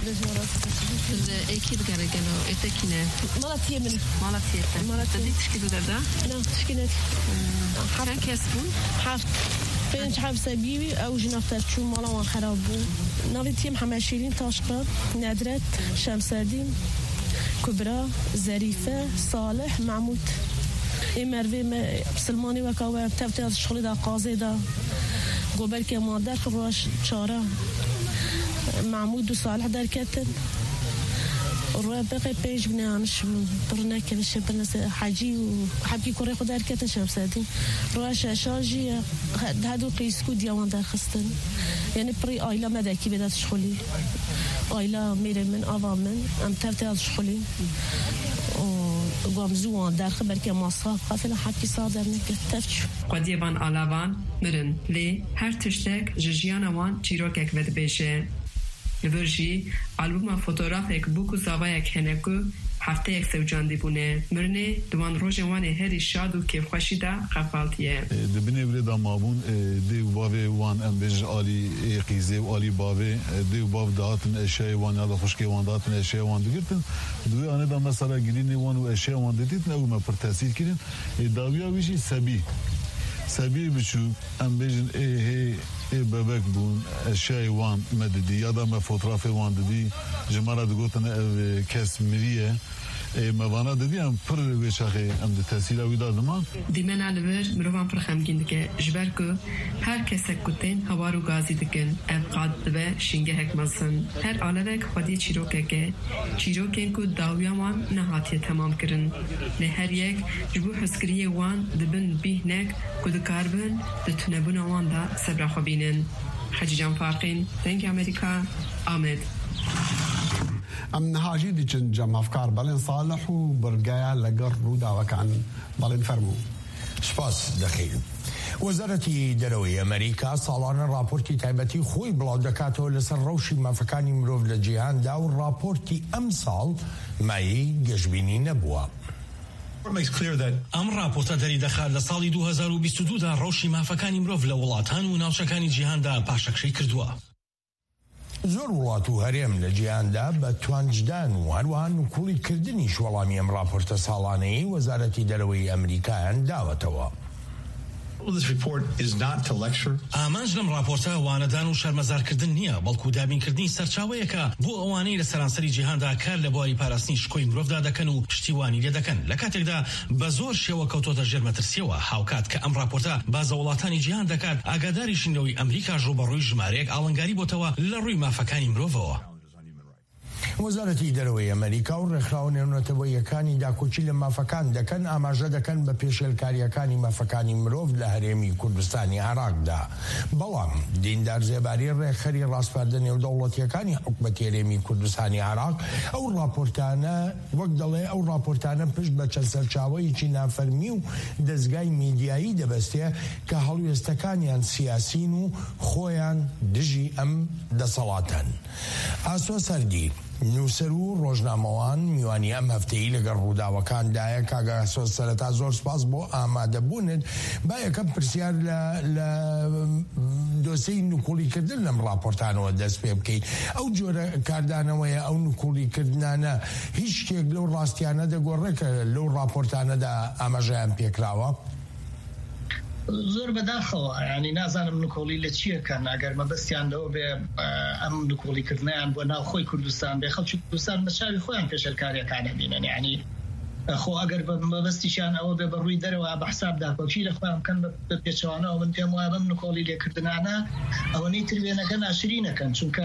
Ekî digere gelo etekîne. Malatiyê min. Malatiyê te. Malatiyê. Dî tişkî du derda? Na, tişkî net. Çend kes bûn? Heft. Pênc hevse bî ew ji navter çû mala wan xerab bû. Navê tîyem Hemeşîrîn Taşqat, Nedret, Şemserdîn, Kubra, Zerîfe, Salih, Mahmud. ای مروی سلمانی و که تفتی از شغلی دا قاضی دا گوبر که مادر خبرش چاره محمود و صالح در کتن روی بقی پیش بنی آنش برنه کنش بنس حجی و حبکی کره خود در کتن شمسدین روی شاشاجی هدو قیسکو دیوان در خستن یعنی پری آیلا مدکی بدات شغلی آیلا میره من آوا من ام تفتی از شغلی گامزوان در خبر که مصاف قفل حبی صادر نکتفچ قدیبان آلاوان مرن لی هر تشتک ججیان وان چیروکک ود بیشه لبرجی آلبوم فوتوگراف یک بوکو زاوایک هنکو هەفتەیەک سەوجاندی بوونێ مرنێ دوان ڕۆژێ وانێ هەری شاد و کێفخۆشیدا قەفاڵتیە دبنێ برێدا مابوون دێ و باوێ وان ئەم بێژ ئالی قیزێ و ئالی باوێ دێ و باو داهاتن ئەشەی وان یا خوشکێ وان داهاتن ئەشەی وان دگرتن دوێ ئانێدا مەسەلا گرینێ وان و ئەشەی وان دەدیتن ئەو مە پڕ تەسیر کردن داویا ویژی سەبی سەبی بچوو ئەم بێژن ئێ هێ ئێ بەبەک بوون ئەشەی وان مەددی یادا مە فۆترافێ وان ددی ژمارە دگوتن کەس مریە مەوانە دەبی ئەم پڕ وێچاخێ ئەم تەسیرا ویدا دمان دیمەنا لەبەر مرۆڤان پڕ خەمگین دکە ji ber ku her kesek ku tên hewar û gazî dikin ev qad dibe şîngehek mezin her alevek xwedî çîrokeke çîrokên ku dawiya wan nehatiye temam kirin lê her yek ji bo hezkiriyê wan dibin bîhnek ku dikarbin di tunebûna wan da sebra xwe bînin Hecîcan Farqîn dengê Amerîka Amed ئەم نەهاژی دیچن جەمەفکار بەڵێن ساڵح و بڕگایە لەگەڕ ڕووداوەکان بەڵێن فەرموو سپاس دەخیر وەزارەتی دەرەوەی ئەمریکا ساڵانە راپۆرتی تایبەتی خۆی بڵاو دەکاتەوە لەسەر ڕەوشی مافەکانی مرۆڤ لە جیهاندا و راپۆرتی ئەم ساڵ مایەی گەشتبینی نەبووە ئەم راپۆرتە دەری دەخات لە ساڵی دوو هەزار و بیست و دوو دا ڕەوشی مافەکانی مرۆڤ لە وڵاتان و ناوچەکانی جیهاندا پاشەکشەی کردووە زۆر وڵات و هەرێم لە جیهاندا بە توانجدان و هەروەها نوکوڵی کردنیش وەڵامی ئەم راپۆرتە ساڵانەی وەزارەتی دەرەوەی ئەمریکایان داوەتەوە ئامانج لەم راپۆرتە وانەدان و شەرمەزارکردن نییە بەڵکو دابینکردنی سەرچاوەیەکە بۆ ئەوانەی لە سەرانسەری جیهاندا کار لە بواری پاراستنی شکۆی مرۆڤدا دەکەن و پشتیوانی لێ دەکەن لە کاتێکدا بە زۆر شێوە کەوتۆتە ژێرمەترسیەوە هاوکات کە ئەم راپۆرتە بازە وڵاتانی جیهان دەکات ئاگاداری شینەوەی ئەمریکاش ڕوبەڕووی ژمارەیەک ئاڵنگاری بۆتەوە لە ڕووی مافەکانی مرۆڤەوە وەزارەتی دەرەوەی ئەمریکا و ڕێکخراوە نێونەتەوەیەکانی داکۆچی لە مافەکان دەکەن ئاماژە دەکەن بە پێشێلکاریەکانی مافەکانی مرۆڤ لە هەرێمی کوردستانی عێراقدا بەڵام دیندار زێباری ڕێکخەری ڕاستپاردە نێودەوڵەتیەکانی حکومەتی هەرێمی کوردستانی عێراق ئەو راپۆرتانە وەک دەڵێ ئەو راپۆرتانە پشت بە چەند سەرچاوەیەکی نافەرمی و دەستگای میدیایی دەبەستێ کە هەڵوێستەکانیان سیاسین و خۆیان دژی ئەم دەسەڵاتن ئاسۆ سەردی نووسەر و ڕۆژنامەوان میوانی ئەم هەفتەیە لەگەڵ ڕووداوەکاندایە کاگە سۆز سەرەتا زۆر سپاس بۆ ئامادەبوونت با یەکەم پرسیار لە دۆسەی نوکوڵیکردن لەم راپۆرتانەوە دەست پێ بکەیت ئەو جۆرە کاردانەوەیە ئەو نوکوڵیکردنانە هیچ شتێک لەو ڕاستیانە دەگۆڕێکە لەو راپۆرتانەدا ئاماژەیان پێکراوە زۆر بەداخەوە ینی نازانم نکۆڵی لە چیەکەن ئەگەر مەبەستیانەوە بێ ئەم نکۆڵیکردنیان بۆ ناوخۆی کوردستان بێ خەڵکی کوردستان بە چاوی خۆیان پێشەلکاریەکانە بینن ینی خۆ ئەگەر بە مەبەستیشان ئەوە بێ بەڕووی دەرەوە بە حسابدا کۆچی لە خۆیان بکەن بە پێچەوانەوە من پێم وایە بەم نکۆڵی لێکردنانە ئەوەنەی تروێنەکە ناشرینەکەن چونکە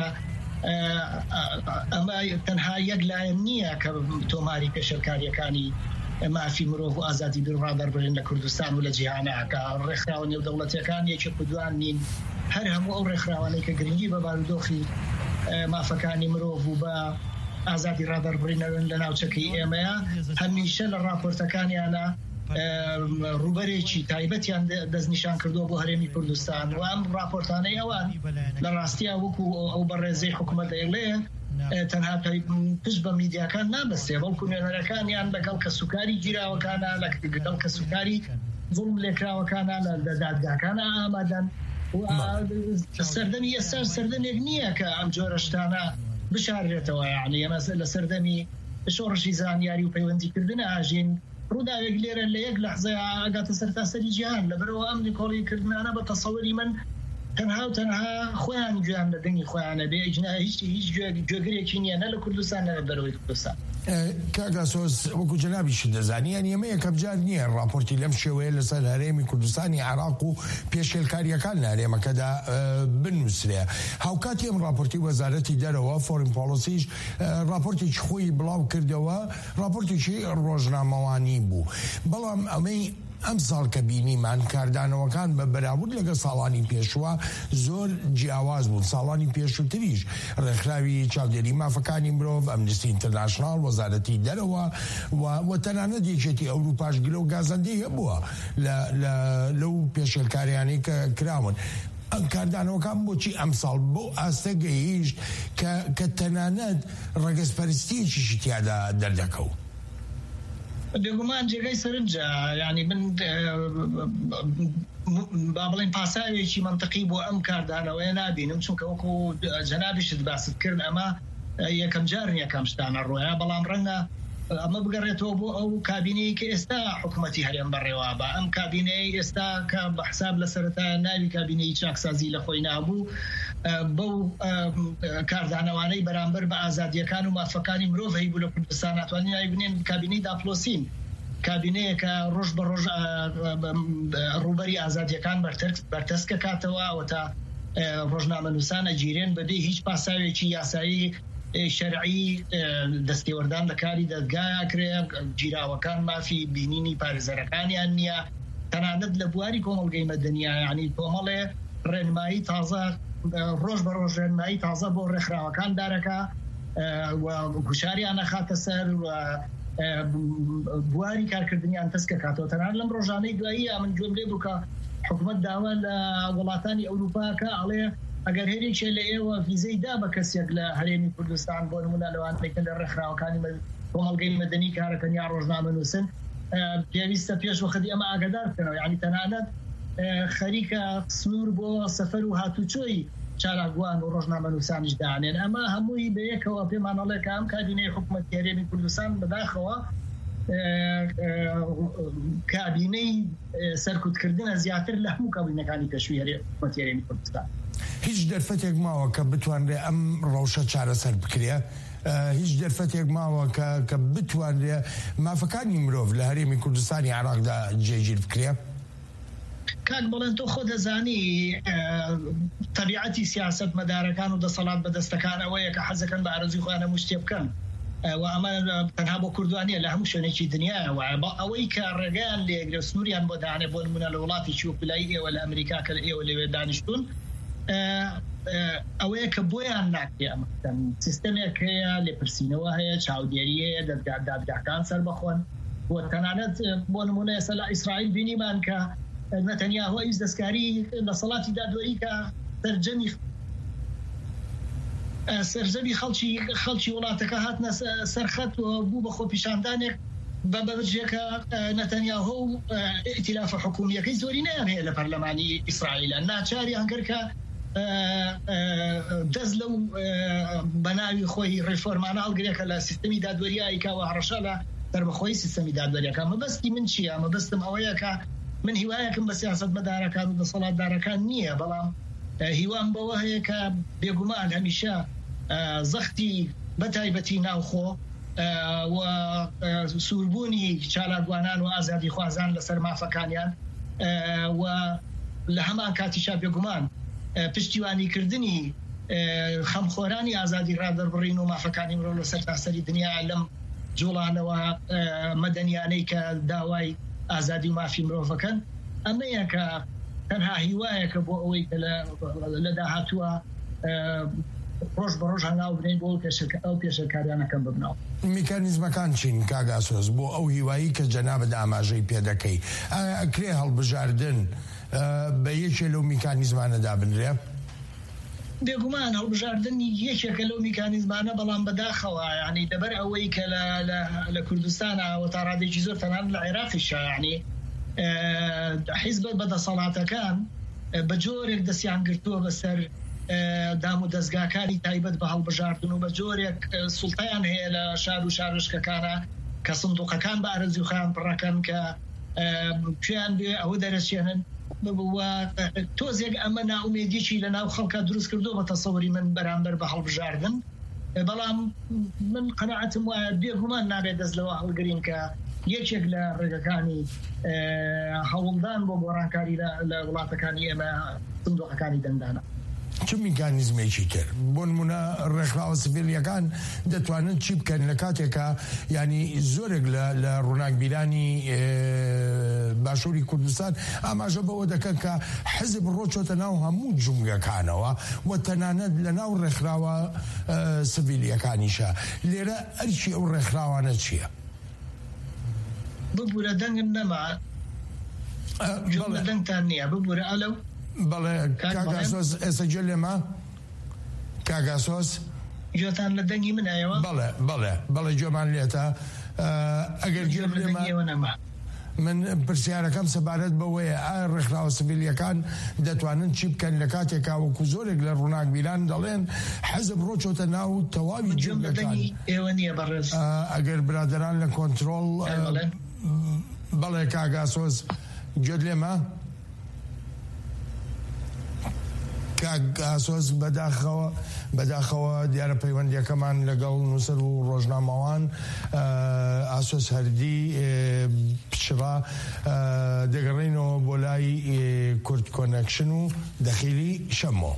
ئەمە تەنها یەک لایەن نییە کە تۆماری پێشەلکاریەکانی مافی مرۆڤ و ئازادی ڕادەربڕین لە کوردستان و لە جیهانەکە ڕێکخراوە نێودەوڵەتیەکان یەکێک دوان نین هەر هەموو ئەو ڕێکخراوانەی کە گرنگی بە بارودۆخی مافەکانی مرۆڤ و بە ئازادی ڕادەربڕینەوەن لە ناوچەکەی ئێمەیە هەمیشە لە راپۆرتەکانیانە ڕوبەرێکی تایبەتیان دەستنیشان کردووە بۆ هەرێمی کوردستان و ئەم راپۆرتانەی ئەوان لە ڕاستیە وەکو ئەو بەڕێزەی حکوومەت دەیڵێ تەنها پشت بە میدیاکان نابەستێ بەڵکو نوێنەرەکانیان لەگەڵ کە سوکاری گیراوەکانە لەگەڵ کە سوکاری زوڵم لێکراوەکانە لە دادگاکانە ئامادەن سەردەمی ئێستا سەردەمێک نییە کە ئەم جۆرە شتانە بشارێتەوە یعنی ئەمە لە سەردەمی شۆڕشی زانیاری و پەیوەندیکردن ئاژین ڕووداوێک لێرە لە یەک لەحزەیە ئاگاتە سەرتاسەری جیهان لەبەرەوە ئەم نکۆڵیکردنانە بە تەسەووری من تەنها و تەنها خۆیان گویان لە دەنگی خۆیانە بێ ئیجنا هیچ هیچ گوێگرێکی نییە نە لە کوردستان نە لە دەرەوەی کوردستان کاگاسۆس وەکو جەنابیش دەزانیان ئێمە یەکەم جار نییە راپۆرتی لەم شێوەیە لەسەر هەرێمی کوردستانی عێراق و پێشێلکاریەکان لە هەرێمەکەدا بنووسرێ هاوکاتی ئەم راپۆرتی وەزارەتی دەرەوە فۆرین پۆلیسیش راپۆرتێکی خۆی بڵاو کردەوە راپۆرتێکی ڕۆژنامەوانی بوو بەڵام ئەمەی ئەم ساڵ کە بینیمان کاردانەوەکان بە بەراورد لەگە ساڵانی پێشوە زۆر جیاواز بوون ساڵانی پێشووتریش ڕێکخراوی چاودێری مافەکانی مرۆڤ ئەمنیستی ئینتەرناشناڵ وەزارەتی دەرەوە و تەنانەت یەکێتی ئەوروپاش گلە و گازەندەی هەبووە لەو پێشێلکاریانەی کە کراون کاردانەوەکان بۆچی ئەمساڵ بۆ ئاستە گەیشت کە تەنانەت ڕەگەزپەرستیەکی تیادا دەردەکەوت بێگومان جێگەی سەرنجە ینی من با بڵێن پاساوێکی منطقی بۆ ئەم کاردانەوەی نابینم چونکە وەکو جەنابیشت باست کرد ئەمە یەکەم جار یەکەم شتانە ڕۆیە بەڵام ڕەنگە ئەمە بگەڕێتەوە بۆ ئەو کابینەی کە ئێستا حکوومەتی هەرێم بەڕێوە بە ئەم کابینەی ئێستا کە بە حساب لە سەرەتا ناوی کابینەی چاکسازی لە خۆی نابوو بەو کاردانەوانەی بەرامبەر بە ئازادیەکان و مافەکانی مرۆڤ هەیبوو لە کوردستان ناتوانین ناوی بنێن کابینەی داپلۆسین کابینەیەکە ڕۆژ بە ڕۆژ ڕوبەری ئازادیەکان بەرتەسکە کاتەوە ئەوە تا ڕۆژنامەنووسانە گیرێن بەبێ هیچ پاساوێکی یاسایی شەرعی دەستێوەردان لە کاری دەستگایە کرێ گیراوەکان مافی بینینی پارێزەرەکانیان نییە تەنانەت لە بواری کۆمەڵگەی مەدەنیە ینی کۆمەڵێ ڕێنمایی تازە ڕۆژ بە ڕۆژ ڕێنمایی تازە بۆ ڕێکخراوەکان دارەکە گوشاریان نەخاتە سەر بواری کارکردنیان تەسکە کاتەوە تەنانەت لەم ڕۆژانەی دوایی من گوێم لێ بوو کە حکوومەت داوا لە وڵاتانی ئەوروپاکە ئەڵێ ئەگەر هێرێکێ لە ئێوە ڤیزەی دا بە کەسێک لە هەرێمی کوردستان بۆ نمونە لەوانەیەکە لە ڕێکخراوەکانی کۆمەڵگەی مەدەنی کارەکەن یا ڕۆژنامەنووسن پێویستە پێش وەختی ئەمە ئاگادار بکەنەوە یعنی تەنانەت خەریکە سنوور بۆ سەفەر و هاتوچۆی چالاکوان و ڕۆژنامەنووسانیش دانێن ئەمە هەمووی بەیەکەوە پێمانەڵێ کە ئەم کابینەی حکوومەتی هەرێمی کوردستان بەداخەوە کابینەی سەرکوتکردنە زیاتر لە هەموو کابینەکانی پێشووی حکوومەتی هەرێمی کوردستان هیچ دەرفەتێک ماوە کە بتوانرێ ئەم ڕەوشە چارەسەر بکرێ هیچ دەرفەتێک ماوە کە بتوانرێ مافەکانی مرۆڤ لە هەرێمی کوردستانی عێراقدا جێگیر بکرێ کاک بڵێن تۆ خۆ دەزانی تەبیعەتی سیاسەت مەدارەکان و دەسەڵات بەدەستەکان ئەوەیە کە حەزەکەن بە ئارەزوی خۆیان هەموو شتێ بکەن و ئەمە تەنها بۆ کوردوانیە لە هەموو شوێنێکی دنیاوە ئەوەی کە ڕێگەیان لێگرە سنووریان بۆ دانێ بۆ نمونە لە وڵاتێکی وەکلایی ئێوە لە ئەمریکا کە ئێوە لەوێ دانیشتون ئەوەیە کە بۆیان ناکرێ ئەمە سیستەمێک هەیە لێپرسینەوە هەیە چاودێریەیە دادگاکان سەر بەخۆن بۆ تەنانەت بۆ نمونە ئێستا لە ئیسرائیل بینیمان کە نەتەنیاهو هیچ دەستکاری لە سەڵاتی دادوەری کە سەرجەمی سەرجەمی خەڵکی خەڵکی وڵاتەکە هاتنە سەرخەت بوو بە خۆپیشاندانێک بە بەبرجێکە نەتەنیاهو و ئیتیلافە حکوومیەکەی زۆری نیان هەیە لە پەرلەمانی ئیسرائیلە ناچاری هەنگەر کە دەست لەو بەناوی خۆی ڕێفۆرمانە هەڵگرێکە لە سیستەمی دادوەریایی کاوە هەڕەشە لە دەربەخۆی سیستەمی دادوەریەکە مەبەستی من چییە؟ مەبەستم ئەوەیە کە من هیوایەکم بە سیاست مەدارەکان و دەسەڵاتدارەکان نییە بەڵام هیوام بەوە هەیە کە بێگومان هەمیشە زەختی بەتایبەتی ناوخۆ و سووربوونی چالاکوانان و ئازادی خوازان لەسەر مافەکانیان و لە هەمان کاتیشا بێگومان پشتیوانیکردنی خەمخۆرانی ئازادی ڕادەربڕین و مافەکانی مرۆڤ لەسەر تاسەری دنیا لەم جوڵانەوە مەدەنیانەی کە داوای ئازادی و مافی مرۆڤەکەن ئەمەیە کە تەنها هیوایەکە بۆ ئەوەی لە داهاتووە ڕۆژ بە ڕۆژ هەنگاو بنین بۆ ئەو پێشەکاریانەکەم ببنەوە. میکانیزمەکان چین کاگاسۆز بۆ ئەو هیوایی کە جەنابەت ئاماژەی پێدەکەی ئەکرێ هەڵبژاردن بە یەکێ لەو میکانیزمانەدا بنرێ؟ بێگومان هەڵبژاردن یەکێکە لەو میکانیزمانە بەڵام بەداخەوە ینی دەبەر ئەوەی کە لە کوردستانە و تا ڕادێکی زۆر تەنان لە عێراقیشە ینی حیزب بەدەسەڵاتەکان بە جۆرێک دەستیان گرتووە بەسەر دام و دەستگاکانی تایبەت بە هەڵبژاردن و بە جۆرێک سوڵتەیان هەیە لە شار و شارشکەکانە کە سندوقەکان بە ئارەزوی خۆیان پڕەکەن کە پێیان بێ ئەوە دەرەچێنن تۆزێک ئەمە ناومێدیی لە ناو خەڵکە دروست کردو بە تەسەوری من بەرامبەر بە هەڵبژاردن بەڵام من قەناعەتم وایە بێگومان نابێت دەست لەوە هەڵگرین کە یەکێک لە ڕێگەکانی هەوڵدان بۆ گۆڕانکاری لە وڵاتەکانی ئێمە سندوقەکانی دەندانە. چ میکانیزمێکی تر بۆ نمونە ڕێکخراوە سڤیلیەکان دەتوانن چی بکەن لە کاتێکە ینی زۆرێک لە ڕووناکبیرانی باشووری کوردستان ئاماژە بەوە دەکەن کە حزب ڕۆچۆتە ناو هەموو جومگەکانەوە و تەنانەت لە ناو ڕێکخراوە سڤیلیەکانیشە لێرە ئەرچی ئەو ڕێکخراوانە چییە؟ ببوورە دەنگم نەما دەنگتان نییە ببوورە ئەلەو بەڵێ کاگاسۆز ئێستا گوێ لێمە کاگاسۆز گوێتان لە دەنگی منایەوە بەڵێ بەڵێ بەڵێ گوێمان لێتە ئەگەر گێر لێمە من پرسیارەکەم سەبارەت بەوەیە ئایا ڕێکخراوە سڤیلیەکان دەتوانن چی بکەن لە کاتێکا وەکو زۆرێک لە ڕووناکبیران دەڵێن حەزب ڕۆچۆتە ناو تەواوی جنگەکان ئەگەر برادران لە کۆنتڕۆڵ بەڵێ کاگاسۆز گوێت لێمە کاگاسۆز بەداخەوە بەداخەوە دیارە پەیوەندیەکەمان لەگەڵ نووسەر و ڕۆژنامەوان ئاسۆس هەردی پچڕا دەگەڕێنەوە بۆ لای کورد کۆنەکشن و دەخیلی شەمەوە.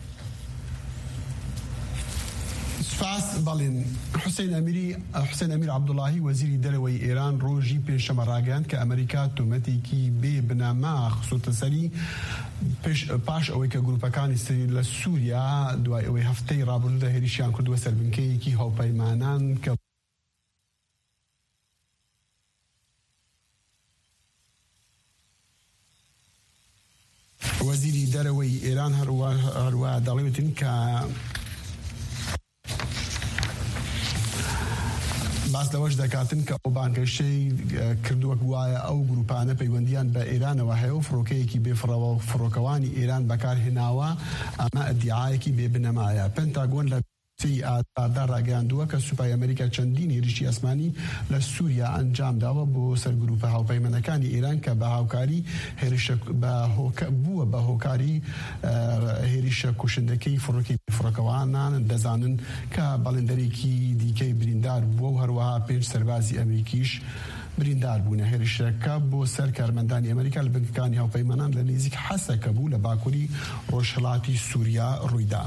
سپاس بەڵێن حوسێن ئەمیری حوسێن ئەمیر عەبدوڵاهی وەزیری دەرەوەی ئێران ڕۆژی پێشەمە ڕاگەیاند کە ئەمریکا تۆمەتێکی بێ بنەما خستۆتە سەری پاش ئەوەی کە گروپەکانی لە سووریا دوای ئەوەی هەفتەی ڕابردوودا هێرشیان کردووە سەربنکەیەکی هاوپەیمانان کە وەزیری دەرەوەی ئێران هەروە دەڵێتن کە باس لەوەش دەکاتن کە ئەو بانکەشەی کردووە وایە ئەو گروپانە پەیوەندیان بە ئێرانەوە هەیە و فڕۆکەیەکی بێفڕەوە و فڕۆکەوانی ئێران بەکارهێناوە ئەمە ئەدعایەکی بێبنەمایە. پێنتاگۆن لە ئادا ڕاگەیاندووە کە سوپای ئەمریکا چەندین هێرشی ئەسمانی لە سووریا ئەنجام داوە بۆ سەر گروپە هاوپەیمانەکانی ئێران کە بە هاوکاری بووە بە هۆکاری هێریشە کوشندەکەی فڕۆکی فڕۆکەوانان دەزانن کە بەڵێندەرێکی دیکەی بریندار بووە و هەروەها پێنج سەربازی ئەمریکیش بریندار بوون. هێرشەکە بۆ سەر کارمەندانی ئەمریکا لە بنکەکانی هاوپەیمانان لە نزیک حەسەکە بوو لە باکووری ڕۆژهەڵاتی سووریا ڕوویدا.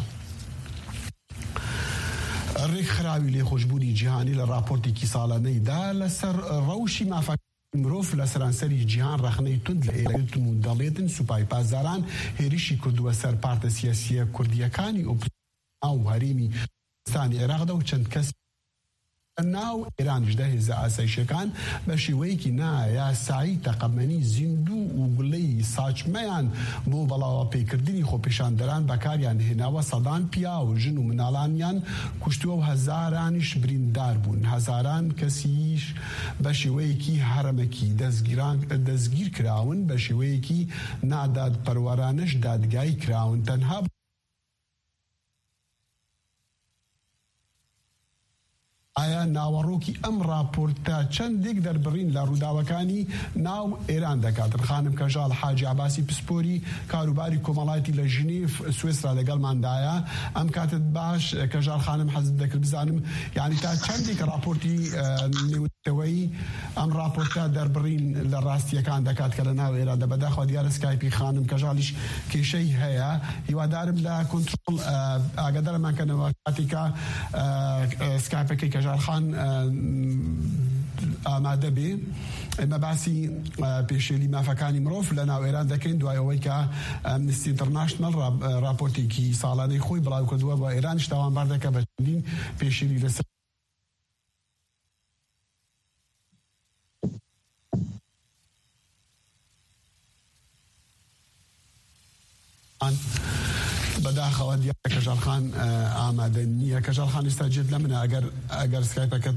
ڕێکخراوی لێخۆشبوونی جیهانی لە راپۆرتێکی ساڵانەیدا لەسەر ڕەوشی مافەک مرۆڤ لە سەرانسەری جیهان ڕەخنەی تند لە ئێران و دەڵێتن سوپای پاسداران هێرشی کردووە سەر پارتە سیاسیە کوردیەکانی ئۆپۆزیسیۆن و هەرێمی کوردستانی عێراقدا و چەند کەس ناو ئێرانیشدا هێزە ئاسایشەکان بە شێوەیەکی نایاسایی تەقەمەنی زیندوو و گوڵەی ساچمەیان بۆ بەڵاوە پێکردنی خۆپێشاندەران بەکاریان هێناوە. سەدان پیا و ژن و مناڵانیان کوشتووە و هەزارانیش بریندار بوون. هەزاران کەسیش بە شێوەیەکی هەرەمەکی دەستگیر کراون، بە شێوەیەکی ناداد پەروەرانش دادگای کراون. تەنها ئایا ناوەڕۆکی ئەم راپۆرتە چەندێک دەربڕین لە ڕووداوەکانی ناو ئێران دەکاتن. خانم کەژاڵ حاجی عەباسی پسپۆری کاروباری کۆمەڵایەتی لە ژنیف سوێسرا لەگەڵماندایە. ئەم کاتت باش کەژاڵ خانم حەزت دەکرد بزانم یعنی تا چەندێک راپۆرتی نێودەوەی ئەم راپۆرتە دەربڕین لە ڕاستیەکان دەکات کە لە ناو ئێراندا. بەداخەوە دیارە سکایپی خانم کەژاڵیش کێشەی هەیە. هیوادارم لە کۆنتڕۆڵ ئاگادارمانکەنەوە کاتێکە سکایپەکەی کەژارخان ئامادە بێ. ئێمە باسی پێشێلی مافەکانی مرۆڤ لە ناو ئێران دەکەین دوای ئەوەی کە ئەمنستی ئینتەرناشنەڵ راپۆرتێکی ساڵانەی خۆی بڵاو کردووە بۆ ئێرانیش تاوانبار دەکە بە چەندین پێشێلی لەسەر بەداخەوە دیارە کەژاڵخان ئامادە نییە. کەژاڵخان ئێستا جێت لە منە ئەگەر ئەگەر سکایپەکەت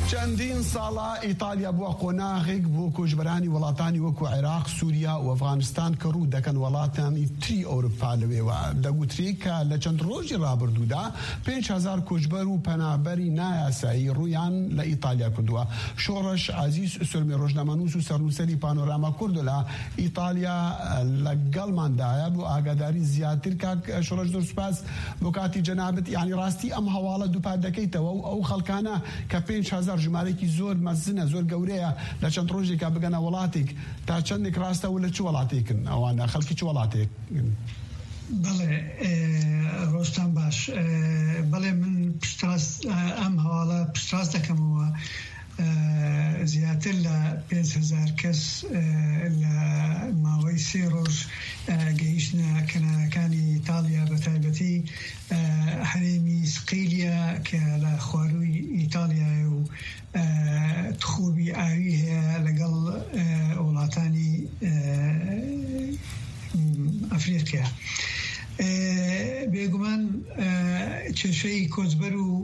چەندین ساڵە ئیتالیا بووە قۆناغێک بۆ کۆژبەرانی وڵاتانی وەکو عێراق، سووریا و ئەفغانستان کە ڕوو دەکەن وڵاتانی تری ئەوروپا لەوێوە. دەگوتری کە لە چەند ڕۆژی ڕابردوودا پێنج هەزار کۆچبەر و پەنابەری نایاسایی ڕوویان لە ئیتالیا کردووە. شۆڕش عەزیز سورمی ڕۆژنامەنووس و سەرنووسەری پانۆراما کورد لە ئیتالیا لەگەڵماندایە بۆ ئاگاداری زیاتر. کاک شۆڕش زۆر سوپاس بۆ کاتی جەنابەت. یعنی ڕاستی ئەم هەواڵە دووپات دەکەیتەوە و ئەو خەڵکانە کە پێنج هەزار ژمارەیەکی زۆر مەزنە، زۆر گەورەیە، لە چەند ڕۆژێکا بگەنە وڵاتێک، تا چەندێک ڕاستە و لە چ وڵاتێکن ئەوانە خەڵکی چ وڵاتێک؟ بەڵێ ڕۆستان باش، بەڵێ من پشتڕاست ئەم هەواڵە پشتڕاست دەکەمەوە. زیاتر لە پێنج هەزار کەس لە ماوەی سێ ڕۆژ گەیشتنە کەنارەکانی ئیتالیا، بە تایبەتی هەرێمی سقیلیا کە لە خوارووی ئیتالیایە و تخوبی ئاوی هەیە لەگەڵ وڵاتانی ئەفریقیا. بێگومان کێشەی کۆچبەر و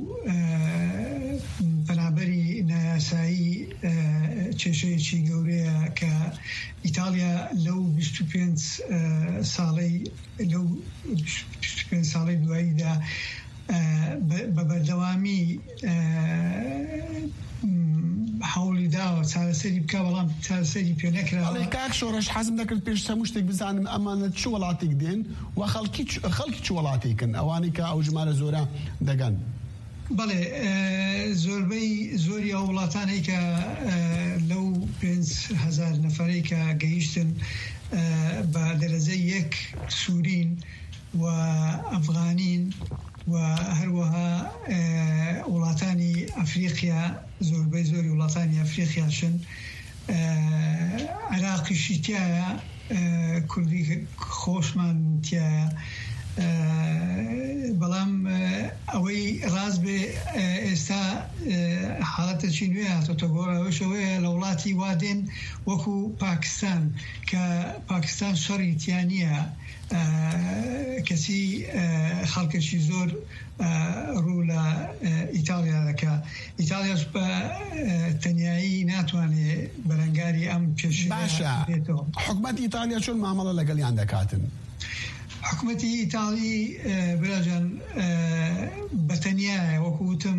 پەنابەری نایاسایی کێشەیەکی گەورەیە کە ئیتالیا لەو بیست و پێنج ساڵەی لەو بیست و پێنج ساڵەی دواییدا بە بەردەوامی حولی داوە چارەسەری بکە، بەڵام چارەسەری پێ نەکراوە. کاک شۆڕش حەزم دەکرد پێش هەموو شتێک بزانم ئەمانە چ وڵاتێک دێن و خەڵکی چ وڵاتێکن ئەوانەی کە ئەو ژمارە زۆرە دەگەن؟ بەڵێ زۆربەی زۆری ئەو وڵاتانەی کە لەو پێنج هەزار نەفەرەی کە گەیشتن بە دەرەجەی یەک سوورین و ئەفغانین و هەروەها وڵاتانی ئەفریقیا، زۆربەی زۆری وڵاتانی ئەفریقیاشن. عێراقیشی تایە، کوردی خۆشمان تایە، بەڵام ئەوەی ڕاست بێ ئێستا حاڵەتێکی نوێ هاتۆتە گۆڕەوەشەوەیە لە وڵاتی وادێن وەکو پاکستان کە پاکستان شەڕی تیانیە، کەسی خەڵکێکی زۆر ڕوو لە ئیتالیا دەکا. ئیتالیاش بە تەنیایی ناتوانێت بەرەنگاری ئەم کێشە باشە. حکومەتی ئیتالیا چۆن مامەڵە لەگەڵیان دەکاتن؟ حکومەتی ئیتالی براجان بەتەنیایە، وەکو وتم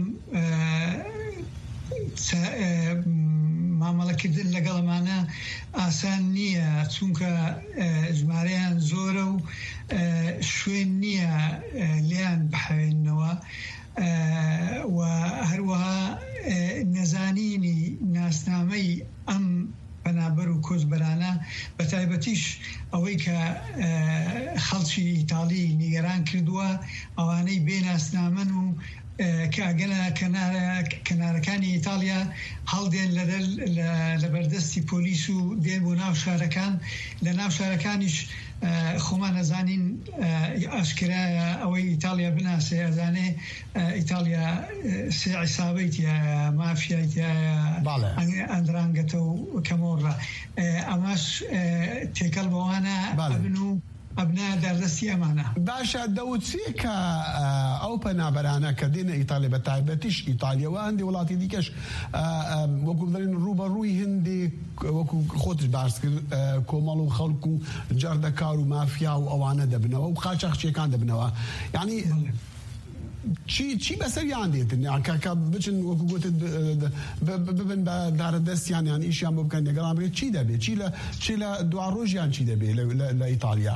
مامەڵەکردن لەگەڵمانە ئاسان نییە، چونکە ژمارەیان زۆرە و شوێن نییە لیان بحەوێنەوە و هەروەها نەزانینی ناسنامەی ئەم پەنابەر و کۆچبەرانە، بە تایبەتیش ئەوەی کە خەڵکی ئیتالی نیگەران کردووە ئەوانەی بێناسنامەن و کاگەنە کەنارەکانی ئیتالیا هەڵدێن لە بەردەستی پۆلیس و دێن بۆ ناو شارەکان. لە ناو شارەکانیش خۆمان نەزانین ئاشکرایە ئەوەی ئیتالیا بناسێ، ئەزانێ ئیتالیا سێ عیسابەیتیە، مافیایتیە، ئەندرانگەتە و کەمۆڕە. ئەماش تێکەڵ بەوانە ئەبن و ئەبنا دەردەستی ئەمانە. باشە دەوتچێ کە ئەو پەنابەرانە کە دێنە ئیتالیا، بە تایبەتیش ئیتالیەوە هەندێک وڵاتی دیکەش وەکو دەڵێن ڕوبەڕووی هەندێک وەکو خۆتش باس کرد کۆمەڵ و خەڵک و جەردەکار و مافیا و ئەوانە دەبنەوە و قاچاقچیەکان دەبنەوە. یعنی چی چی بەسەریان دێتن کاکە بچن وەکو گوتت ببن بە دارە دەستیان یان ئیشیان بۆ بکەن لەگەڵان بێت چی دەبێت؟ چی لە دوا ڕۆژیان چی دەبێت لە ئیتالیا؟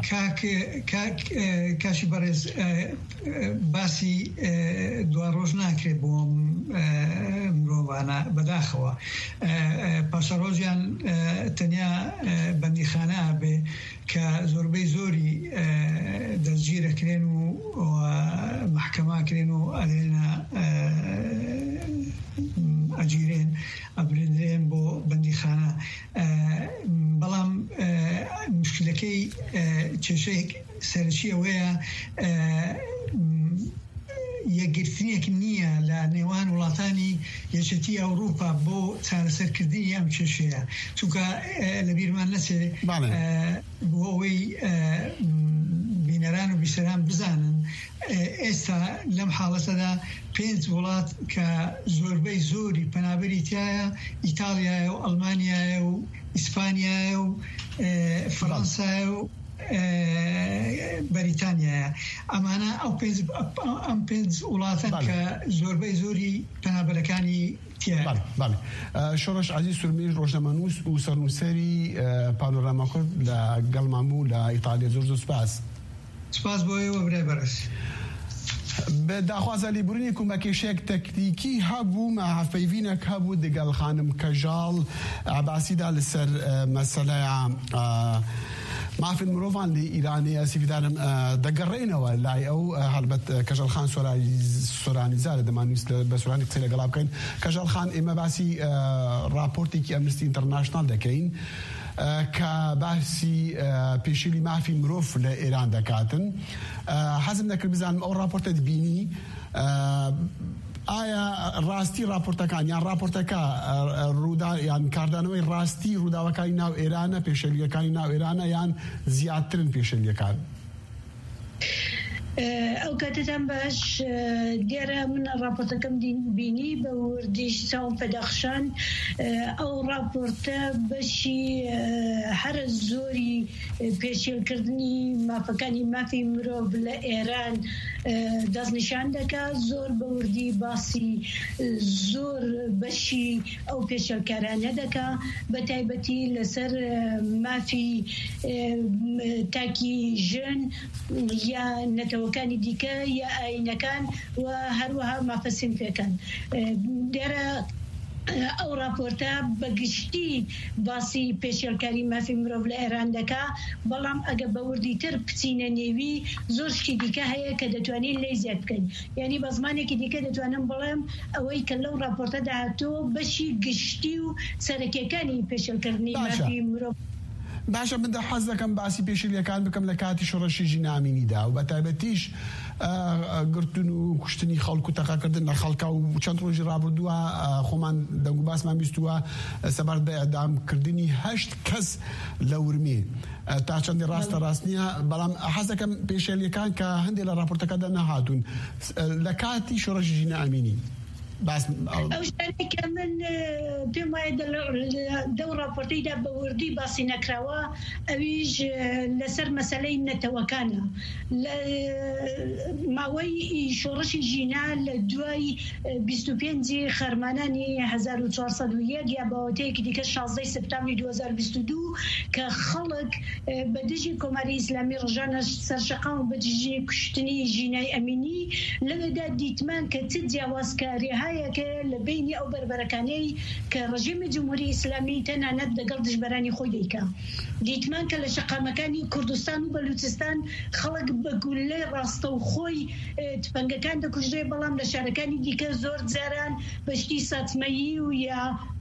کاشی بەڕێز باسی دوا ڕۆژ ناکرێت بۆ مرۆڤانە بەداخەوە. پاشە ڕۆژیان تەنیا بەندیخانە بێ کە زۆربەی زۆری دەستگیرەکرێن و محکەماکرێن و ئەلێنە ئەجیرێن ئەبرێن بۆ بەندیخانە. بەڵام مشکلەکەی کێشەی سەرچی ئەوەیە یەکگرتنێک نییە لە نێوان وڵاتانی یەکێتی ئەوروپا بۆ چارەسەرکردنی ئەم کێشەیە، چونکە لە بیرمان نەچێ بۆ ئەوەی بینەران و بیسەران بزانن ئێستا لەم حاڵەتەدا پێنج وڵات کە زۆربەی زۆری پەنابەری تایە ئیتالیایە و ئەڵمانیایە و ئیسپانیایە و فەڕەنسایە و بەریتانیایە ئەمانە ئەو ئەم پێنج وڵاتە کە زۆربەی زۆری پەنابەرەکانی شۆڕش عەزیز سورمێژ ڕۆژنامەنووس و سەرنووسەری پانۆراما کورد لە گەڵمان بوو لە ئیتالیا. زۆر زۆر سپاس. سپاس بۆ ئێوە برای بەڕێز. بە داخوازە لێبوورنی کۆمەکێشەیەک تەکنیکی هەبوو مەحەفەیڤینێک هەبوو دەگەڵ خانم کەژاڵ عەباسیدا لەسەر مەسەلەیە مافین مرۆڤان لە ئیرانەیە سیفدارم دەگەڕێنەوە لای ئەو هەڵبەت کەژەڵخان سۆرانیزارە دەمانویست بە سۆرانی قسەی لەگەڵا بکەین. کەژەڵخان ئێمە باسی راپۆرتێکی ئەمنستی ئینتەرناشنال دەکەین کە باسی پێشیلی مافی مرۆڤ لە ئێران دەکاتن. حەزم دەکرد بزانم ئەو راپۆرتە دبینی ئایا ڕاستی راپۆرتەکان یان راپۆرتەکە ڕوودا یان کاردانەوەی ڕاستی ڕووداوەکانی ناو ئێرانە پێشەلیەکانی ناو ئێرانە یان زیاترن پێشەلیەکان؟ ئەو کاتتان باش دیارە من راپۆرتەکەم بینی بە وردی ساڵ پەداخشان ئەو راپۆرتە بەشی هەر زۆری پێشێلکردنی مافەکانی مافی مرۆڤ لە ئێران دەستنیشان دەکات. زۆر بە وردی باسی زۆر بەشی ئەو پێشێلکارانە دەکات بە تایبەتی لەسەر مافی تاکی ژن یا نەتەوەکانی دیکە یا ئاینەکان و هەروەها مافە سینفەکان. دیارە ئەو راپۆرتە بەگشتی باسی پێشێلکاری مافی مرۆڤ لە ئێران دەکا، بەڵام ئەگە بە وردی تر بچینە نێوی زۆر شتی دیکە هەیە کە دەتوانین لێی زیاد بکەین. یعنی بە زمانێکی دیکە دەتوانم بڵێم ئەوەی کە لەو راپۆرتە داهاتوە بەشی گشتی و سەرەکیەکانی پێشێلکردنی مافی مرۆڤ. باشە من دە حەز دەکەم باسی پێشیلەکان بکەم لە کاتی شۆڕەشی ژینامینیدا و بە تایبەتیش گرتن و کوشتنی خەڵک و تەقاکردن لە خەڵکا و چەند ڕۆژی ڕابردووە خۆمان دەنگ و باسمان بیستووە سەبارەت بە ئەدامکردنی هەشت کەس لە ورمێ تا چەندی ڕاستە ڕاست نییە، بەڵام حەز دەکەم پێشێلیەکان کە هەندێک لە راپۆرتەکەدا نەهاتوون لە کاتی شۆڕەشی ژینامینی ئەو شتێکە من پێم وایە دەو راپۆرتەیدا بە وردی باسی نەکراوە ئەویش لەسەر مەسەلەی نەتەوەکانە. لە ماوەی شۆڕشی ژینا لە دوای بیست و پێنجی خەرمانانی هەزار و چوارسەد و یەک یا باوەتەیەکی دیکە شازدەی سپتامبری دوو هەزار و بیست و دوو کە خەڵک بە دژی کۆماری ئیسلامی ڕژانە سەرشەقام و بە دژی کوشتنی ژینای ئەمینی لەوێدا دیتمان کە چ جیاوازکاری هەیەکە لە بینی ئەو بربەرەکانەی کە ڕژیمی جمهوری ئیسلامی تەنانەت لەگەڵ دژبەرانی خۆی دەیکا. دیتمان کە لە شەقامەکانی کوردستان و بەلوچستان خەڵک بە گولەی ڕاستە و خۆی تفەنگەکان دەکوژێ، بەڵام لە شارەکانی دیکە زۆر جاران بەشتی ساتمەیی و یا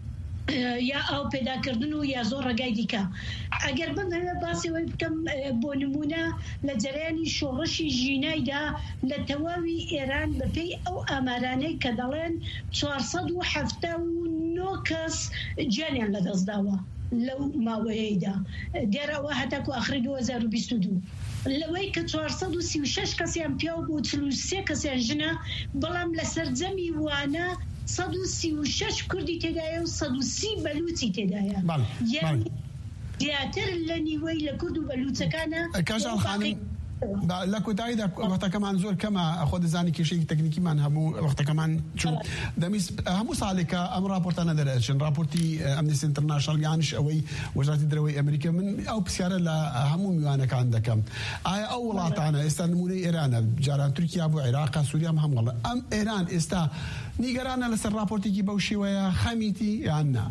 یا ئەو پێداکردن و یا زۆر ڕێگای دیکە. ئەگەر بمەوێ باسی وی بکەم بۆ نمونە لە جەرایانی شۆڕشی ژینایدا لە تەواوی ئێران بەپێی ئەو ئامارانەی کە دەڵێن چوارسەد و حەڤتە و نۆ کەس گیانیان لەدەستداوە لەو ماوەیەیدا. دیارەوە هەتاکو ئاخری دوو هەزار و بیست و دوو لەوەی کە چوارسەد و سی و شەش کەسیان پیاو بۆ چل و سێ کەسیان ژنە، بەڵام لە سەرجەمی وانە سەد و سی و شەش کوردی تێدایە و سەد و سی بەلوچی تێدایە. یعنی زیاتر لە نیوەی لە کورد و بەلوچەکانە. کاژان خانم لە کۆتاییدا وەختەکەمان زۆر کەمە، خۆ دەزانی کێشەیەکی تەکنیکیمان هەبوو وەختەکەمان چوو دەمیست هەموو ساڵێکە ئەم راپۆرتانە دەرەچن راپۆرتی ئەمنستی ئینتەرناشنال یانش ئەوەی وەزارەتی دەرەوەی ئەمریکا. من ئەو پرسیارە لە هەموو میوانەکان دەکەم، ئایا ئەو وڵاتانە ئێستا نمونەی ئێرانە جاران تورکیا بۆ عێراق سووریا هەم هەموڵە ئەم ئێران ئێستا نیگەرانە لەسەر راپۆرتێکی بەو شێوەیە خەمیتی یان نا؟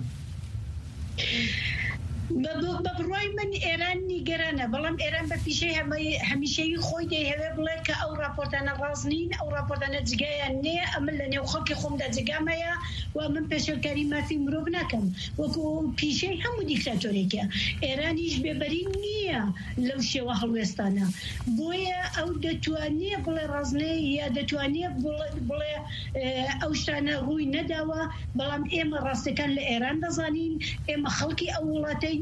بە بڕوای من ئێران نیگەرانە، بەڵام ئێران بە پیشەی هەمیشەیی خۆی دەیهەوێ بڵێت کە ئەو راپۆرتانە ڕاست نین، ئەو راپۆرتانە جگایان نییە، ئەمن لە نێو خەڵکی خۆمدا جگامەیە و من پێشێلکاری مافی مرۆڤ ناکەم وەکو پیشەی هەموو دیکتاتۆرێکە. ئێرانیش بێبەری نییە لەو شێوە هەڵوێستانە، بۆیە ئەو دەتوانێت بڵێ ڕازنێ یا دەتوانێت بڵێ ئەو شتانە ڕووی نەداوە، بەڵام ئێمە ڕاستەکان لە ئێران دەزانین، ئێمە خەڵکی ئەو وڵاتەی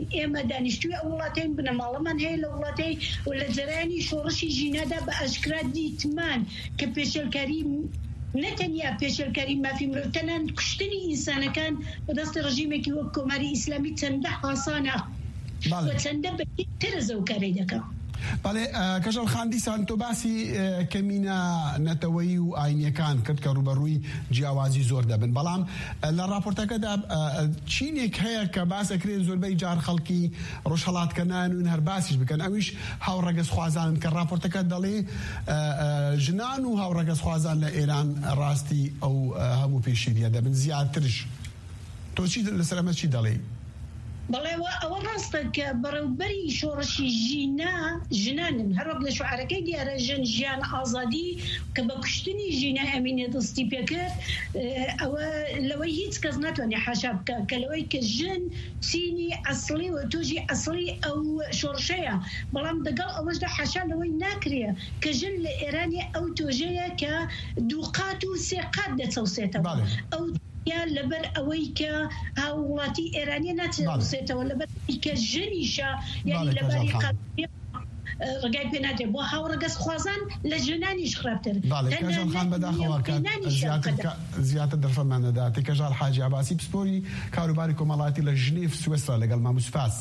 ئێمە دانیشتوی ئەو وڵاتین بنەماڵەمان هەیە لە وڵاتی و لە جەرانی شۆڕشی ژینەدا بە ئەشکرا دیتمان کە پێشێلکاری نەتەنیا پێشێلکاری مافی مرۆڤ تەنان کوشتنی ئینسانەکان بەدەستی ڕژیمێکی وەک کۆماری ئیسلامی چەندە حاسانە و چەندە بەترە زەوکاری دەکەم. بەڵێ کەژەڵ خان دیسان تۆ باسی کەمینە نەتەوەیی و ئاینیەکان کرد کە ڕوبەڕووی جیاوازی زۆر دەبن، بەڵام لە راپۆرتەکەدا چینێک هەیە کە باسەکرێت زۆربەی جار خەڵکی ڕۆژهەڵاتکردن و هەر باسیش بکەن، ئەویش هاوڕەگەز خوازانن کە راپۆرتەکە دەڵێ ژنان و هاوڕەگەز خوازان لە ئێران ڕاستی ئەو هەموو پێشیریە دەبن زیاترش. تۆ چی لەسەر ئەمە چی دەڵێ؟ بەڵێ ئەوە ڕاستە کە بەڕێوبەری شۆڕشی ژینا ژنانن هەروەک لە شوعارەکەی دیارە ژن ژیان ئازادی کە بە کوشتنی ژینا ئەمینێ دەستی پێکرد، ئەوە لەوەی هیچ کەس ناتوانێ حاشا بکە کە لەوەی کە ژن چینی ئەسڵی و تۆژی ئەسڵی ئەو شۆڕشەیە، بەڵام دەگەڵ ئەوەشدا حاشا لەوەی ناکرێ کە ژن لە ئێرانی ئەو تۆژەیە کە دووقات و سێقات دەچەوسێتەوە ئەو یا لەبەر ئەوەی کە هاوڵاتی ئێرانی ناچێتەوە لەبەر کە ژنیشە یعنی لەبەری ڕگای پێ نادێت بۆ هاوڕەگەز خوازان لە ژنانیش خراپتر. کەژاڵ خان بەداخەوە زیاتر دەرفەمانەدا کەژاڵ حاجی عباسی پسپۆری کاروباری کۆمەڵاتی لە ژنێف سوێسرا لەگەڵ مامۆ سوپاس.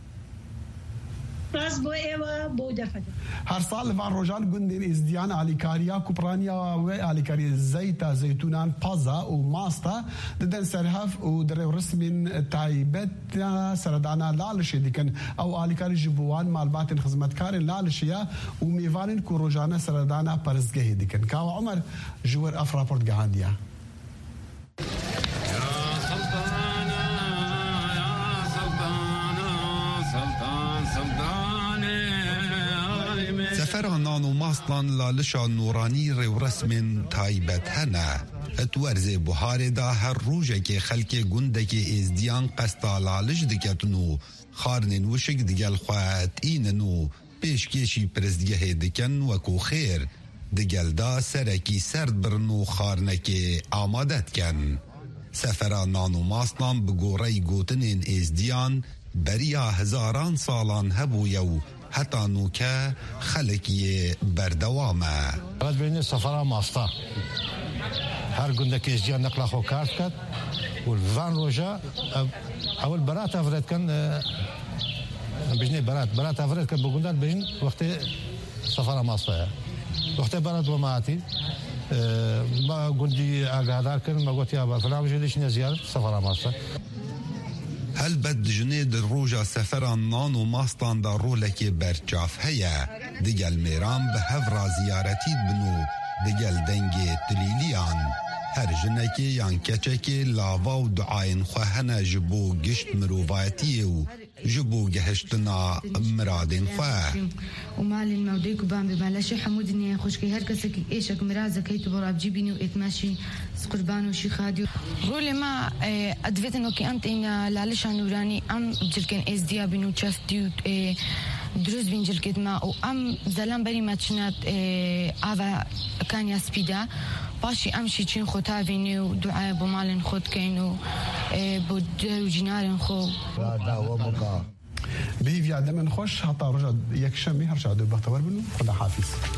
باز بۆ ئێوە بۆ دەفەدە هەر ساڵ لەوان ڕۆژان گوندێن ئێزدیان ئالیکاریا کوپڕانیا وێ ئالیکاری زەیتا زەیتونان پازا و ماستا دەدەن سەرهەف و دەڕێو ڕسمین تایبەت سەردانا لاڵشێ دیکەن ئەو ئالیکاری ji بوان مالباتên خزمەتکارên لاڵشیە و mêvanên ku rojane سەردانا پەرستگەهê dikin. Kawa Umer ji wir ev raport gihandiye. سفرانان و ماستان لالشا نورانی رو رسم تایبت هنه اتورزه بحاره دا هر روژه که خلک گنده که ازدیان قسطا لالش دکتنو خارنین وشک دیگل خواهد ایننو پیشکشی پرزگه دکن وکو خیر دیگل دا سرکی سرد برنو خارنکی آمادت کن. سفرانان و ماستان بگوره گوتنین ازدیان بریا هزاران سالان هبو یو حتی نوکه خلکی بردوامه. باید بینید سفره ماستا هر گنده که ازدیان نقل خو کارت کد و وان روژا اول برات افراد کن بجنه برات برات افراد کن بگندن بجن وقتی سفره ماستا وقتی برات و معاتی ما گندی آگادار کن ما گوتی آبا فلان جدیش نزیار سفره ماستا. هل بد جنه در روژا سفران نان و ماستان در رولکی برچاف هیا دیگل میران به هفرا زیارتی بنو دیگل دنگی تلیلیان هر جنه که یان کچه که لاوا و دعاین خواهنه جبو گشت مروفایتی و جبو گهشتنا مرادین خواه و مال الموديك وبام ببلاش حمودني خوشكي هر كسك ايشك مرازه كيتو براب جيبيني واتماشي قربان وشي خاديو رولي ما ادفيت انه كي انت ان لالش نوراني ام جلكن اس دي بينو تشافتيو دروز بينجل كدما او ام زلام بري ماتشنات اوا كان يسبيدا باشي امشي چين خوتا ويني ودعاء بمال خود كينو بود جنار خو بهیویا دمن خوش حتی رجع یک شمی هر شاد بختور بنو خدا حافظ.